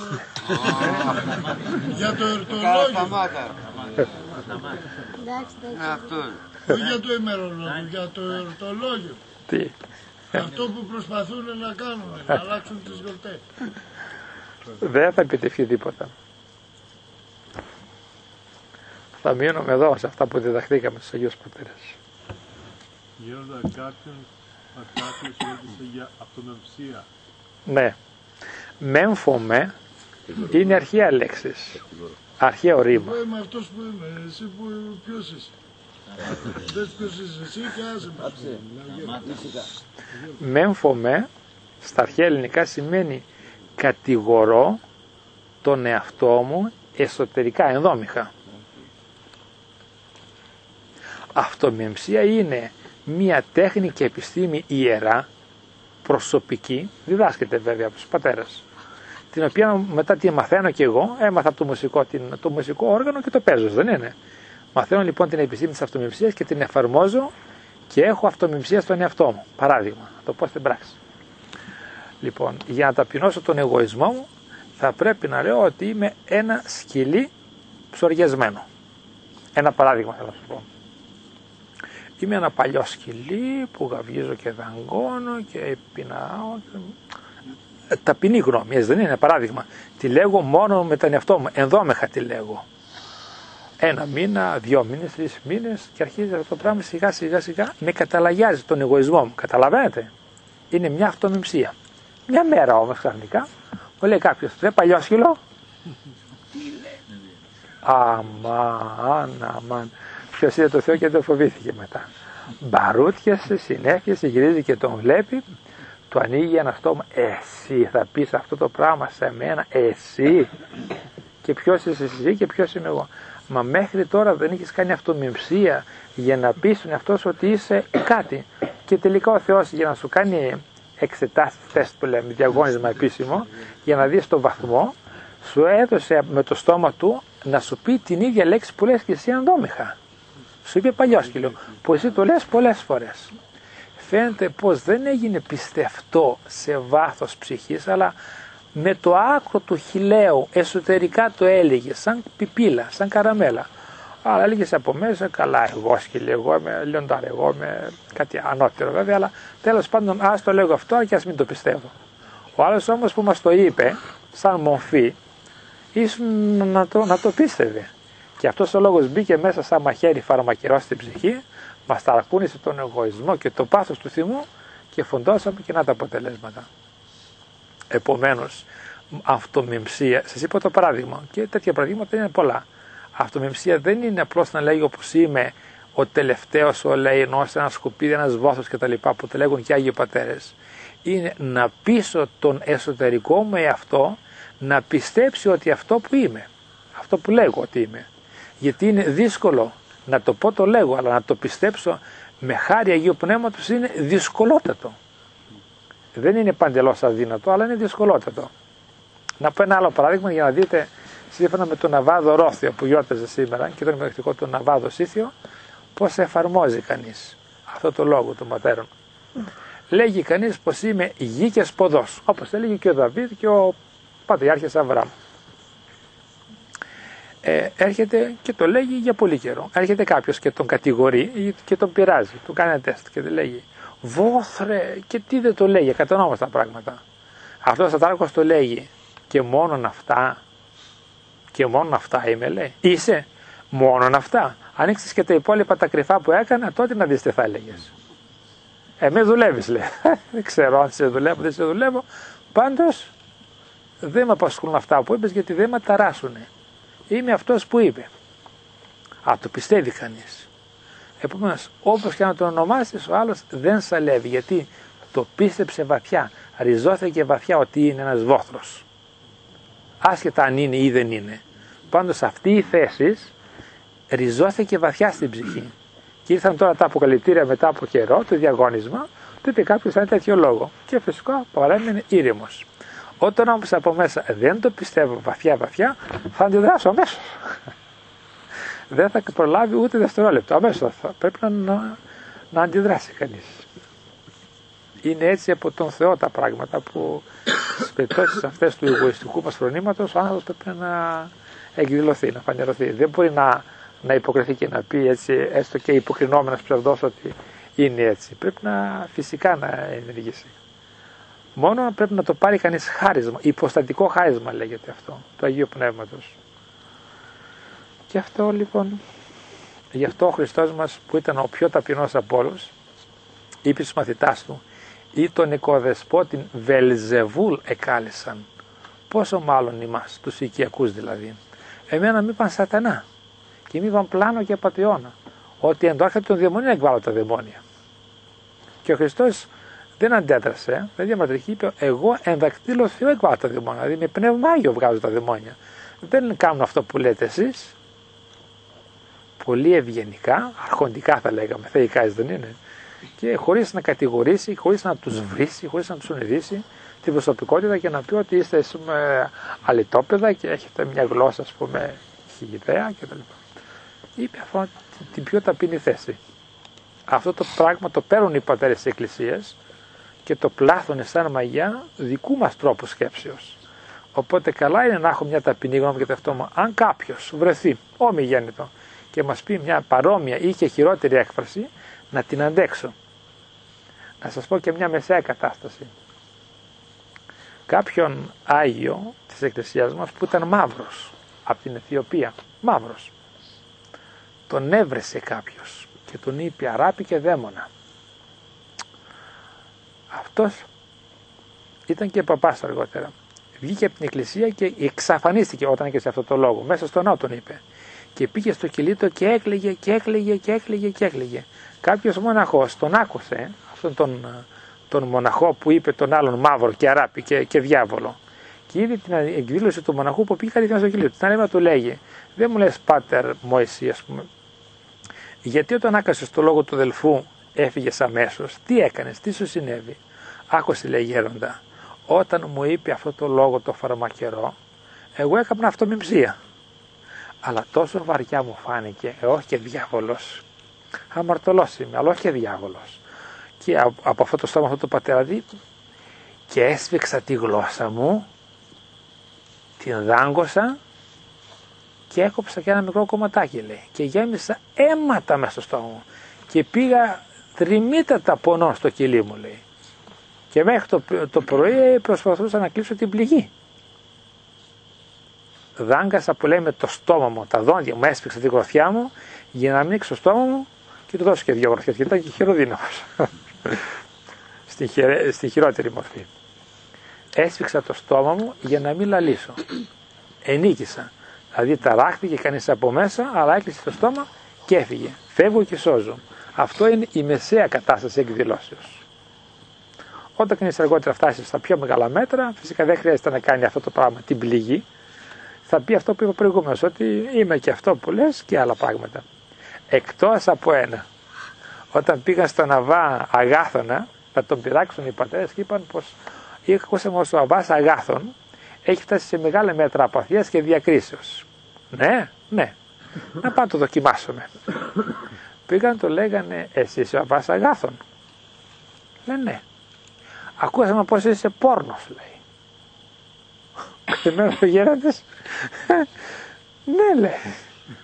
για το εορτολόγιο. Όχι για το ημερολόγιο, για το εορτολόγιο. Τι? Αυτό που προσπαθούν να κάνουν, να αλλάξουν τις γιορτές. Δεν θα επιτευχθεί τίποτα. Θα μείνουμε εδώ σε αυτά που διδαχθήκαμε στους Αγίους Πατέρες. Γέροντα, κάποιος ρώτησε για αυτομεμψία. Ναι. Μέμφωμε είναι αρχαία λέξης. Αρχαίο ρήμα. Εγώ είμαι αυτός που είμαι. Εσύ ποιος είσαι? Δες ποιος είσαι εσύ και άσε μας. Μέμφωμε στα αρχαία ελληνικά σημαίνει κατηγορώ τον εαυτό μου εσωτερικά, ενδόμηχα. Αυτομεμψία είναι μία τέχνη και επιστήμη ιερά, προσωπική, διδάσκεται βέβαια από τους πατέρες, την οποία μετά τη μαθαίνω και εγώ, έμαθα από το μουσικό όργανο και το παίζω, δεν είναι? Μαθαίνω λοιπόν την επιστήμη της αυτομεμψίας και την εφαρμόζω και έχω αυτομεμψία στον εαυτό μου. Παράδειγμα, να το πω στην πράξη. Λοιπόν, για να ταπεινώσω τον εγωισμό μου, θα πρέπει να λέω ότι είμαι ένα σκυλί ψωριασμένο. Ένα παράδειγμα θέλω να σου πω. Είμαι ένα παλιό σκυλί που γαβγίζω και δαγκώνω και πεινάω. Ταπεινή γνώμη, δεν είναι? Παράδειγμα. Τη λέγω μόνο με τον εαυτό μου, ενδόμεχα τη λέγω. 1 μήνα, 2 μήνες, 3 μήνες και αρχίζει αυτό το πράγμα σιγά με καταλαγιάζει τον εγωισμό μου. Καταλαβαίνετε? Είναι μια αυτομεμψία. Μια μέρα όμως ξαφνικά μου λέει κάποιος, δεν παλιό σκυλό? Αμάν. Ποιος είδε το Θεό και το φοβήθηκε μετά. Μπαρούτιασε, συνέχισε, γυρίζει και τον βλέπει, του ανοίγει ένα στόμα. Εσύ θα πεις αυτό το πράγμα σε μένα? Εσύ? και ποιος είσαι εσύ και ποιος είμαι εγώ. Μα μέχρι τώρα δεν έχεις κάνει αυτομιμψία για να πεις στον εαυτό σου ότι είσαι κάτι. Και τελικά ο Θεός για να σου κάνει εξετάσεις, τεστ που λέμε, διαγώνισμα επίσημο, για να δεις το βαθμό, σου έδωσε με το στόμα του να σου πει την ίδια λέξη που λες και εσύ ενδόμηχα. Σου είπε παλιόσκυλο, που εσύ το λες πολλές φορές. Φαίνεται πως δεν έγινε πιστευτό σε βάθος ψυχής, αλλά με το άκρο του χιλαίου εσωτερικά το έλεγε, σαν πιπίλα, σαν καραμέλα. Αλλά έλεγες από μέσα, καλά εγώ σκύλε, εγώ είμαι λιοντάρ, εγώ είμαι κάτι ανώτερο βέβαια, αλλά τέλος πάντων ας το λέγω αυτό και ας μην το πιστεύω. Ο άλλος όμως που μας το είπε, σαν μορφή, ίσως να το πίστευε. Και αυτός ο λόγος μπήκε μέσα σαν μαχαίρι φαρμακερό στην ψυχή, μας ταρακούνησε τον εγωισμό και το πάθος του θυμού και φοντώσαμε και να τα αποτελέσματα. Επομένως, αυτομιμψία, σας είπα το παράδειγμα και τέτοια παραδείγματα είναι πολλά. Αυτομιμψία δεν είναι απλώς να λέγει όπως είμαι ο τελευταίος, ο λαϊνός, ένα σκουπίδι, ένας βόθος κτλ. Που το λέγουν και Άγιοι Πατέρες. Είναι να πείσω τον εσωτερικό μου εαυτό να πιστέψει ότι αυτό που είμαι, αυτό που λέγω ότι είμαι. Γιατί είναι δύσκολο να το πω, το λέγω, αλλά να το πιστέψω με χάρη Αγίου Πνεύματος είναι δυσκολότατο. Δεν είναι παντελώς αδύνατο, αλλά είναι δυσκολότατο. Να πω ένα άλλο παράδειγμα για να δείτε, σύμφωνα με τον Ναβάδο Ρόθιο που γιόρταζε σήμερα και τον υποδεκτικό του Ναβάδο Σύθιο, πώς εφαρμόζει κανείς αυτό το λόγο των πατέρων. Λέγει κανείς πως είμαι γη και σποδός, όπως έλεγε και ο Δαβίδ και ο Πατριάρχης Αβραάμ. Έρχεται και το λέγει για πολύ καιρό. Έρχεται κάποιος και τον κατηγορεί και τον πειράζει, του κάνει ένα τεστ και δεν λέγει βόθρε, και τι δεν το λέγει, κατονόμαστα πράγματα. Αυτός ο Τάρκος το λέγει και μόνον αυτά. Και μόνον αυτά είμαι, λέει. Είσαι μόνον αυτά. Ανοίξεις και τα υπόλοιπα τα κρυφά που έκανα, τότε να δεις τι θα έλεγες. Με δουλεύεις, λέει. Δεν ξέρω αν σε δουλεύω, δεν σε δουλεύω. Πάντως δεν με απασχολούν αυτά που είπες, γιατί δεν με ταράσουνε. Είμαι αυτός που είπε. Το πιστεύει κανείς. Επομένως, όπως και να τον ονομάσεις, ο άλλος δεν σαλεύει, γιατί το πίστεψε βαθιά, ριζώθηκε βαθιά ότι είναι ένας βόθρος. Άσχετα αν είναι ή δεν είναι. Πάντως αυτή η θέση ριζώθηκε βαθιά στην ψυχή. Και ήρθαν τώρα τα αποκαλυπτήρια μετά από καιρό, το διαγώνισμα, του είπε κάποιος ένα τέτοιο λόγο. Και φυσικά παρέμεινε ήρεμος. Όταν όμως από μέσα δεν το πιστεύω βαθιά, θα αντιδράσω αμέσως. Δεν θα προλάβει ούτε δευτερόλεπτο. Αμέσως θα πρέπει να αντιδράσει κανείς. Είναι έτσι από τον Θεό τα πράγματα που στις περιπτώσεις αυτές του εγωιστικού μας φρονήματος ο άνθρωπος πρέπει να εκδηλωθεί, να φανερωθεί. Δεν μπορεί να υποκριθεί και να πει έτσι, έστω και υποκρινόμενος ψευδός ότι είναι έτσι. Πρέπει φυσικά να ενεργήσει. Μόνο πρέπει να το πάρει κανείς χάρισμα, υποστατικό χάρισμα λέγεται αυτό, του Αγίου Πνεύματος. Και αυτό λοιπόν, γι' αυτό ο Χριστός μας που ήταν ο πιο ταπεινός από όλους, είπε στους μαθητάς του, ή τον οικοδεσπότην Βελζεβούλ εκάλεσαν. Πόσο μάλλον εμάς, τους οικιακούς δηλαδή. Εμένα μη είπαν σατανά και μη είπαν πλάνο και απατεώνα. Ότι εντόρχεται των δαιμονίων εκβάλλω τα δαιμόνια. Και ο Χριστός δεν αντέδρασε, δεν διαμαρτυρήθηκε, είπε εγώ εν δακτύλο Θεό εκβάλλω τα δαιμόνια. Δηλαδή με πνεύμα Άγιο βγάζω τα δαιμόνια. Δεν κάνουν αυτό που λέτε εσείς. Πολύ ευγενικά, αρχοντικά θα λέγαμε, θεϊκάς δεν είναι. Και χωρίς να κατηγορήσει, χωρίς να τους βρίσει, χωρίς να τους ονειδήσει την προσωπικότητα και να πει ότι είστε αλητόπεδα και έχετε μια γλώσσα, ας πούμε, χιλιδαία κτλ. Είπε αυτό την πιο ταπεινή θέση. Αυτό το πράγμα το παίρνουν οι πατέρες της Εκκλησίας και το πλάθουν σαν μαγιά δικού μας τρόπου σκέψεως. Οπότε καλά είναι να έχω μια ταπεινή γνώμη για το αυτό μου. Αν κάποιος βρεθεί ομιγέννητο και μας πει μια παρόμοια ή και χειρότερη έκφραση, να την αντέξω. Να σας πω και μια μεσαία κατάσταση. Κάποιον Άγιο της Εκκλησίας μας που ήταν μαύρος, από την Αιθιοπία, μαύρος. Τον έβρεσε κάποιος και τον είπε αράπη και δαίμονα. Αυτός ήταν και παπάς αργότερα. Βγήκε από την Εκκλησία και εξαφανίστηκε όταν έκανε σε αυτό το λόγο. Μέσα στο ναό τον είπε. Και πήγε στο κηλίτο και έκλαιγε. Κάποιος μοναχός τον άκουσε, αυτόν τον μοναχό που είπε τον άλλον μαύρο και αράπη και διάβολο. Και είδε την εκδήλωση του μοναχού που πήγε κατευθείαν στο κελί του. Την άλλη μέρα του λέγει, δεν μου λες Πάτερ Μωυσή, ας πούμε, γιατί όταν άκουσες το λόγο του αδελφού έφυγες αμέσως, τι έκανες, τι σου συνέβη? Άκουσε, λέει γέροντα, όταν μου είπε αυτό το λόγο το φαρμακερό, εγώ έκανα αυτομιμψία. Αλλά τόσο βαριά μου φάνηκε, όχι και διάβολος. Αμαρτωλός είμαι, αλλά όχι και διάβολος. Και από αυτό το στόμα αυτό το πατεραδί, και έσφιξα τη γλώσσα μου, την δάγκωσα και έκοψα και ένα μικρό κομματάκι, λέει. Και γέμισα αίματα μέσα στο στόμα μου. Και πήγα τριμήτατα πονώ στο κελί μου, λέει. Και μέχρι το πρωί προσπαθούσα να κλείσω την πληγή. Δάγκασα, που λέει, με το στόμα μου, τα δόντια μου, έσφιξα τη γροθιά μου για να ανοίξω το στόμα μου και του δώσω και 2 γροθιές, γιατί ήταν και χειροδύναμος. Στη χειρότερη μορφή. Έσφιξα το στόμα μου για να μην λαλήσω. Ενίκησα. Δηλαδή ταράχτηκε κανείς από μέσα, αλλά έκλεισε το στόμα και έφυγε. Φεύγω και σώζω. Αυτό είναι η μεσαία κατάσταση εκδηλώσεως. Όταν κανείς αργότερα φτάσει στα πιο μεγάλα μέτρα, φυσικά δεν χρειάζεται να κάνει αυτό το πράγμα, την πληγή. Θα πει αυτό που είπα προηγουμένως, ότι είμαι και αυτό που λες και άλλα πράγματα. Εκτός από ένα. Όταν πήγαν στον Αββά Αγάθωνα, να τον πειράξουν οι πατέρες και είπαν πως ακούσαμε ότι ο Αββάς Αγάθων έχει φτάσει σε μεγάλα μέτρα απαθίας και διακρίσεως. Ναι, ναι. Να πάμε το δοκιμάσουμε. Πήγαν, το λέγανε, εσύ είσαι ο Αββάς Αγάθων? Λέει ναι. Ακούσαμε πως είσαι πόρνος, λέει. Εμένα ο γέραντες, ναι, λέει.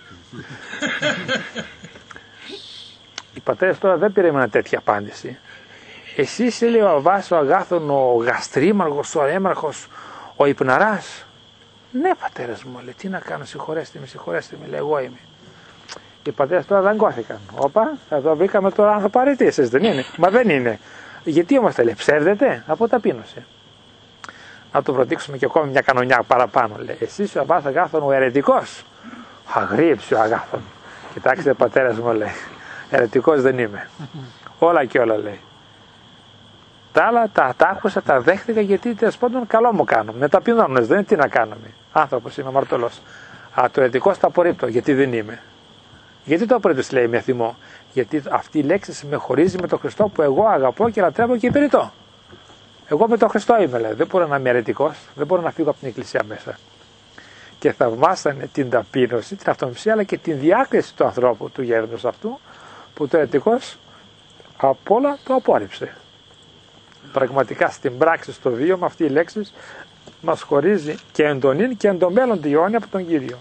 Οι πατέρες τώρα δεν περίμεναν τέτοια απάντηση. Εσύ είσαι, λέει, ο Αββάς ο Αγάθων, ο γαστρίμαργος, ο έμαρχος, ο υπναράς? Ναι, πατέρας μου, λέει, τι να κάνω, συγχωρέστε με, λέει, εγώ είμαι. Οι πατέρες τώρα δαγκώθηκαν. Όπα, εδώ βρήκαμε τώρα ανθρωπαρετήσεις, δεν είναι? Μα δεν είναι. Γιατί όμως τα λέει, ψεύδεται? Από ταπείνωση. Να το προτύξουμε και ακόμη μια κανονιά παραπάνω, λέει. Εσύ είσαι ο Αββάς Αγάθων, ο αιρετικός? Αγρίεψε ο Αγάθων. Κοιτάξτε, πατέρας μου, λέει, αιρετικός δεν είμαι. Όλα και όλα, λέει. Τα άλλα τα άκουσα, τα δέχτηκα, γιατί τέλος πάντων καλό μου κάνω. Με ταπεινώνες, δεν είναι, τι να κάνουμε. Άνθρωπος είμαι, αμαρτωλός. Α, το αιρετικός το απορρίπτω, γιατί δεν είμαι. Γιατί το απορρίπτω, λέει, με θυμό? Γιατί αυτή η λέξη με χωρίζει με τον Χριστό που εγώ αγαπώ και λατρεύω και υπηρετώ. Εγώ με τον Χριστό είμαι, λέει. Δεν μπορώ να είμαι αιρετικός, δεν μπορώ να φύγω από την εκκλησία μέσα. Και θαυμάσανε την ταπείνωση, την αυτομισία, αλλά και την διάκριση του ανθρώπου, του γέροντος αυτού, που το αιρετικός απ' όλα το απόρριψε. Πραγματικά στην πράξη, στο βίωμα, αυτή η λέξη μας χωρίζει και εντονήν και εντομέλλον αιώνια από τον Κύριο.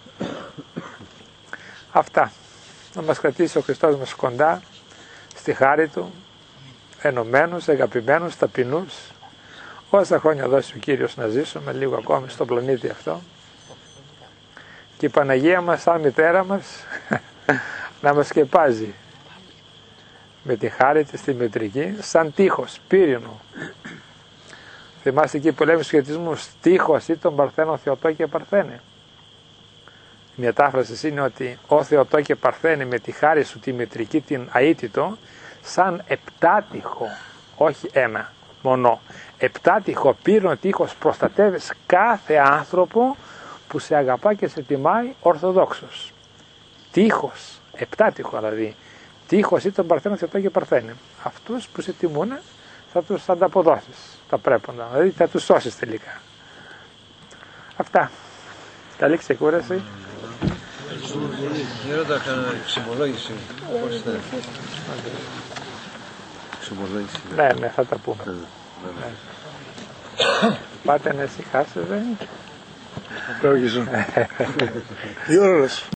Αυτά. Να μας κρατήσει ο Χριστός μας κοντά στη χάρη Του, ενωμένους, αγαπημένους, ταπεινούς, όσα χρόνια δώσει ο Κύριος να ζήσουμε λίγο ακόμη στον πλανήτη αυτό, και η Παναγία μας σαν μητέρα μας να μας σκεπάζει με τη χάρη της τη μητρική, σαν τείχος, πύρινο. Θυμάστε εκεί που λέμε στους σχετισμούς, τείχος ή τον Παρθένο Θεοτό και Παρθένε. Η μετάφραση είναι ότι ο Θεοτό και Παρθένε με τη χάρη σου τη μητρική, την αίτητο, σαν επτάτυχο, όχι ένα μονό, επτάτυχο πύρινο τείχος προστατεύεις κάθε άνθρωπο που σε αγαπά και σε τιμάει ορθοδόξος. Τείχος, επτάτυχο δηλαδή, τείχος ή τον Παρθένο Θεοτό και Παρθένε. Αυτούς που σε τιμούν θα τους ανταποδώσεις τα πρέποντα, δηλαδή θα τους σώσεις τελικά. Αυτά. Καλή ξεκούραση. Γέροντα, εξομολόγηση. Πώς είστε? Εξομολόγηση. Ναι, θα τα πούμε. Ναι. Πάτε να ησυχάσετε. Λόγιζω. Τι ώρας.